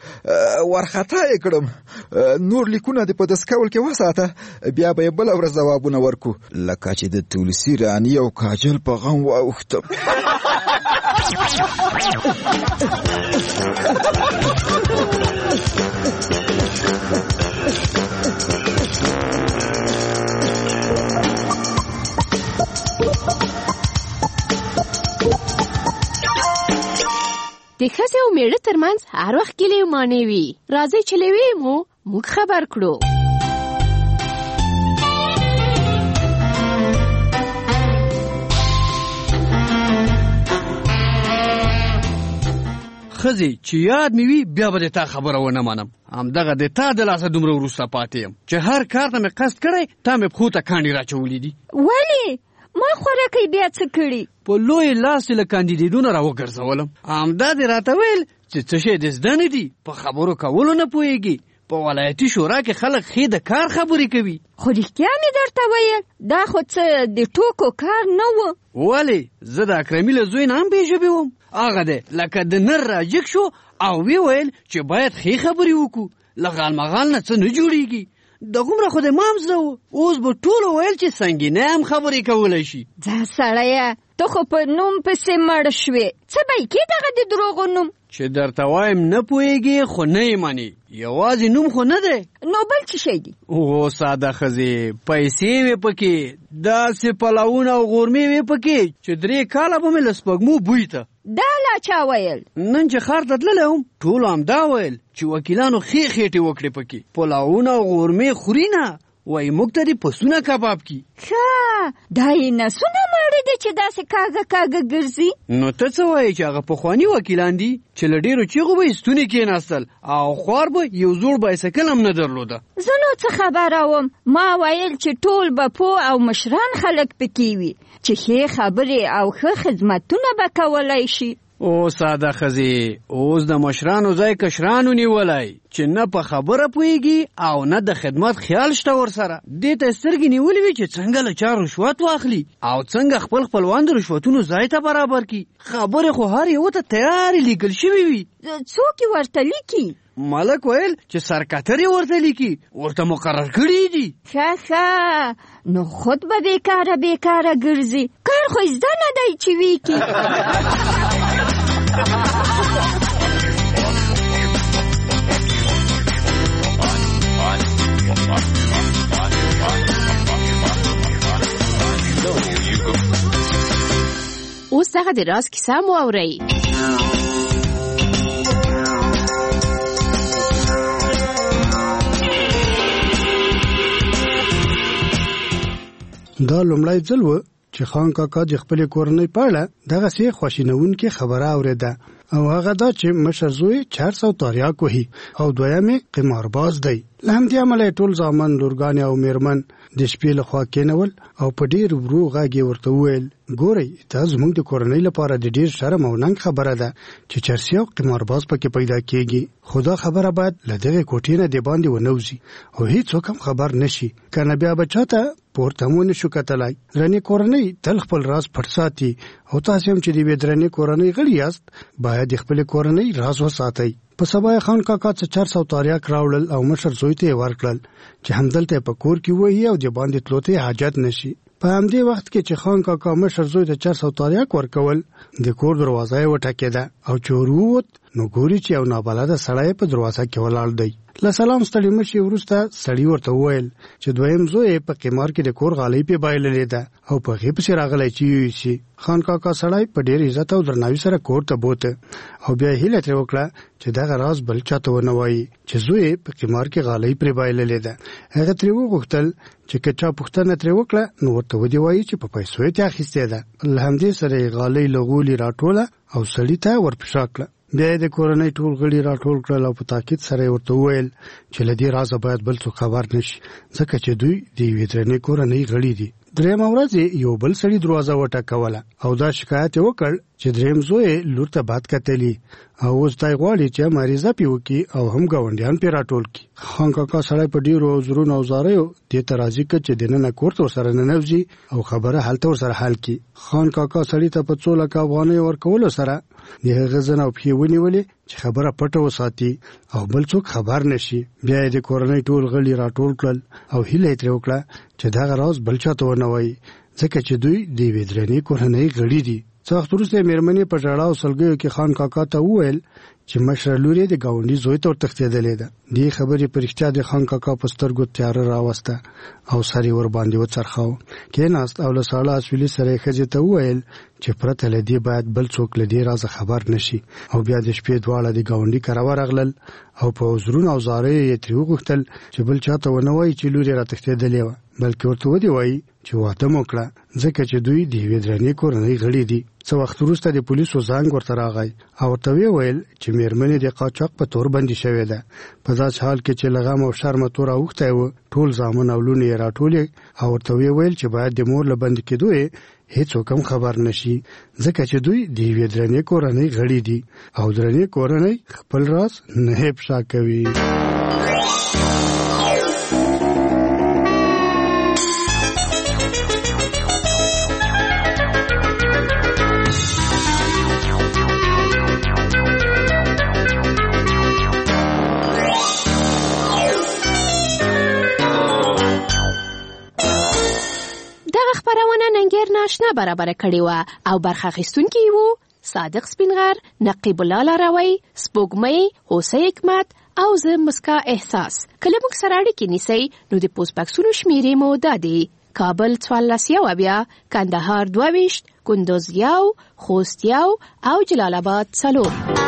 ورخطا یې کړم. نور لیکونه دې په داسې ډول کې وساته، بیا به یې بله ورځ ځوابونه ورکو، لکه چې د تولسي راني او کاجل په غم واوښتم. د ښځې او میړه ترمنځ هر وخت ګیلې او مانې وي. راځئ چې له ویې مو موږ خبر کړو. ښځې چې یاد مې وي بیا به د تا خبره ونه منم. همدغه د تا د لاسه دومره وروسته پاتې یم چې هر کار ته مې قصد کړی تا مې پښو ته کاڼي راچولي دي. ولې؟ ما خوراکۍ بیا څه کړي؟ په لوی لاس له کاندیدېدو نه راوګرځولم. همدا دې راته ویل چې څه شی د زده نه دي، په خبرو کولو نه پوهېږي. په ولایتي شورا کې خلک ښې د کار خبرې کوي. خو رښتیا مې درته ویل دا خو څه د ټوکو کار نه و. ولې؟ زه د اکرمي له زوی نه هم بې ژبې وم. هغه دی لکه د نر راجګ شو او وی ویل چې باید ښې خبرې وکړو، له غالمغال نه څه نه جوړېږي. دغومره خو د مام زده و اوس به ټولو ویل چې سنګینه هم خبرې کولی شي. ځه سړیه ته خو په نوم پسې مړ شوې څه به یې کې دغه د دروغو نوم چې درته وایم نه پوهېږې خو نه یې منې یوازې نوم خو نه دی نو بل څه شی دی؟ او ساده ښځې پیسې وې پکې داسې پلاونه او غورمې وې پکې چې درې کاله به مې له سپږمو بوی ته. دا لا چا ویل؟ نن چې ښار ته تللی وم ټولو همدا ویل چې وکیلانو ښې خېټې وکړې پکې پلاونه او غورمې خوري نه وایي موږ ته دې پسونه کباب کي. ښه دا یې نسونه ماړه دی چې داسې کاږه کاږه ګرځي. نو ته څه وایې چې هغه پخواني وکیلان دي چې له ډېرو چیغو به یې ستونې کېناستل او خوار به یو زوړ بایسکل هم نه درلوده. زه نو څه خبره وم ما ویل چې ټول به پوه او مشران خلک پکې وي چې ښې خبرې او ښه خدمتونه به کولی شي. او ساده ښځې اوس د مشرانو ځای کشرانو نیولی چې نه په خبره پوهېږي او نه د خدمت خیال شته ورسره. دې ته سترګې نیولې وي چې څنګه له چا رشوت واخلي او څنګه خپل خپلوان د رشوتونو ځای ته برابر کړي. خبرې خو هر یو ته تیارې لیکل شوي وي. څوک یې ورته لیکي؟ ملک ویل چې سرکتر یې ورته لیکي ورته مقرر کړي دي. ښه ښه نو خود به بېکاره بېکاره ګرځي کار خو زده نه دی چې ویکي. اوس دغه د راز کیسه مو اورئ. دا لومړی ځل و چې خان کاکا د خپلې کورنۍ په اړه دغسې خواشینونکې خبره اورېده او هغه دا چې مشر زوی چارس او تاریاک وهي او دویم یې قمارباز دی. له همدې امله ټول زامن لورګانې او میرمن د شپې لخوا کېنول او په ډېر ورو غږ یې ورته وویل ګورئ دا زموږ د کورنۍ لپاره د ډېر شرم او ننګ خبره ده چې چرسي او قمارباز پکې پیدا کېږي خو دا خبره باید له دغې کوټې نه د باندې ونوځي او هېڅوک هم خبر نشي کنه بیا به چاته پورته مو نشو کتلی. درنې کورنۍ تل خپل راز پټ ساتي او تاسې هم چې د یوې درنې کورنۍ غړي یاست باید د خپلې کورنۍ راز وساتئ. په سبا خان کاکا څه چرس او تاریاک راوړل او مشر زوی ته یې ورکړل چې همدلته په کور کې ووهي او د باندې تلو ته حاجت نشي. په همدې وخت کې چې خان کاکا مشر زوی ته چرس او تاریاک ورکول د کور دروازه یې وټکېده او چې ور ووت نو ګوري چې یو نابلده سړی په دروازه کې ولاړ دی. له سلام ستړي مشي وروسته سړي ورته وویل چې دویم زوی په قمار کې د کور غالۍ پې بایللې ده او په هغې پسې راغلی چې یوسي. خان کاکا سړی په ډېر عزت او درناوي سره کور ته بوته او بیا یې هیله ترې وکړه چې دغه راز بل چا ته ونه وایي چې زوی په قمار کې غالۍ پرې بایللې ده. هغه ترې وغوښتل چې که چا پوښتنه ترې وکړه نو ورته ودې وایي چې په پیسو یې ترې اخیستې ده. له همدې سره یې غالۍ له غولي راټوله او سړي ته ورپشا کړه. بیا یې د کورنۍ ټول غړي راټول کړل او په تاکید سره یې ورته وویل چې له دې رازه باید بل څوک خبر نشي ځکه چې دوی د یوې درنې کورنۍ غړي دي. درېیمه ورځ یو بل سړي دروازه وټکوله او دا شکایت یې وکړ چې درېیم زوی لور ته بد کتلي او اوس دی غواړي چې مریضه پې وکړي او هم ګاونډیان پې راټول کړي. خان کاکا سړی په ډېرو عذرونو او زاریو دې ته راضي کړ چې دننه کور ته ورسره ننوځي او خبره هلته ورسره حل کړي. خان کاکا سړي ته په څو لکه افغانیو ورکولو سره د هغه ځن او پښې ونیولې چې خبره پټه وساتي او بل څوک خبر نشي. بیا یې د کورنۍ ټول غړي راټول کړل او هیله یې ترې وکړه چې دغه راز بل چا ته ونه وایي ځکه چې دوی د یوې درنې کورنۍ غړي دي. څه وخت وروسته یې مېرمنې په ژړا او سلګیو کې خان کاکا ته وویل چې مشره لور یې د ګاونډي زوی ته ورتښتېدلې ده. دې خبرې په رښتیا د خان کاکا په سترګو تیاره راوسته او سر یې ورباندې وڅرخاوه. کېناست او له ساړه اسویلي سره یې ښځې ته وویل چې پرته له دې باید بل څوک له دې رازه خبر نشي او بیا د شپې دواړه د ګاونډي کره ورغلل او په عذرونو او زاریو یې ترې وغوښتل چې بل چا ته ونه وایي چې لور یې راتښتېدلې وه بلکې ورته ودې وایي چې واده مو کړه ځکه چې دوی د یوې درنې کورنۍ غړي دي. څه وخت وروسته د پولیسو زنګ ورته راغی او ورته ویې ویل چې مېرمنې د قاچاق په تور بندي شوې ده. په داسې حال کې چې له غم او شرمه تور اوښتی و ټول زامن او لوڼې یې راټولې او ورته ویې ویل چې باید د مور له بندي کېدو یې هېڅوک هم خبر نشي ځکه چې دوی د یوې درنې کورنۍ غړي دي او درنې کورنۍ خپل راز نه افشا کوي. ناشنا برابر کړې و او برخه اخیستونکي وو صادق سپینغر، نقیب الله لاروی، سپوږمۍ، هوسۍ حکمت او زه مسکا احساس. کله موږ سره اړیکې نیسئ نو د پوسټ باکسونو شمیرې مو دا دي: کابل څوارلس یو اویا، کندهار دوه ویشت، کندوز یو، خوست یو او جلال آباد څلور.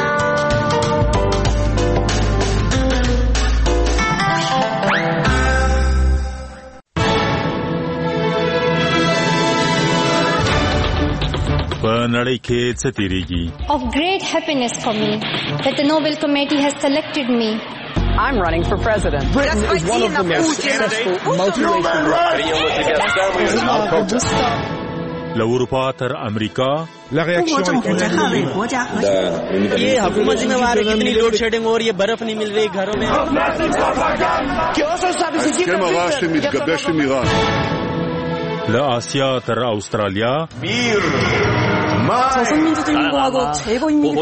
په نړۍ کې څه تیریږي؟ Of great happiness for me that the Nobel Committee has selected me. I'm running for president. Britain is one of the most successful multiracial countries. له اروپا تر امریکا ये हुकूमत जिम्मेवार है कितनी load shedding और ये बर्फ नहीं मिल रही घरों में. له آسیا تر استرالیا 조선민주주의인공화국 최고인민이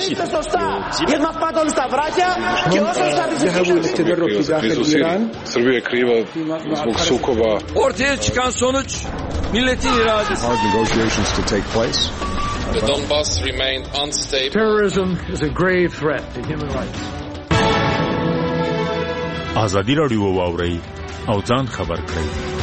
ortaya çıkan sonuç milletin iradesi. Negotiations to take place. The Donbass remained unstable. Terrorism is a grave threat to human rights. ازادي راډیو واوري او ځان خبر کړئ.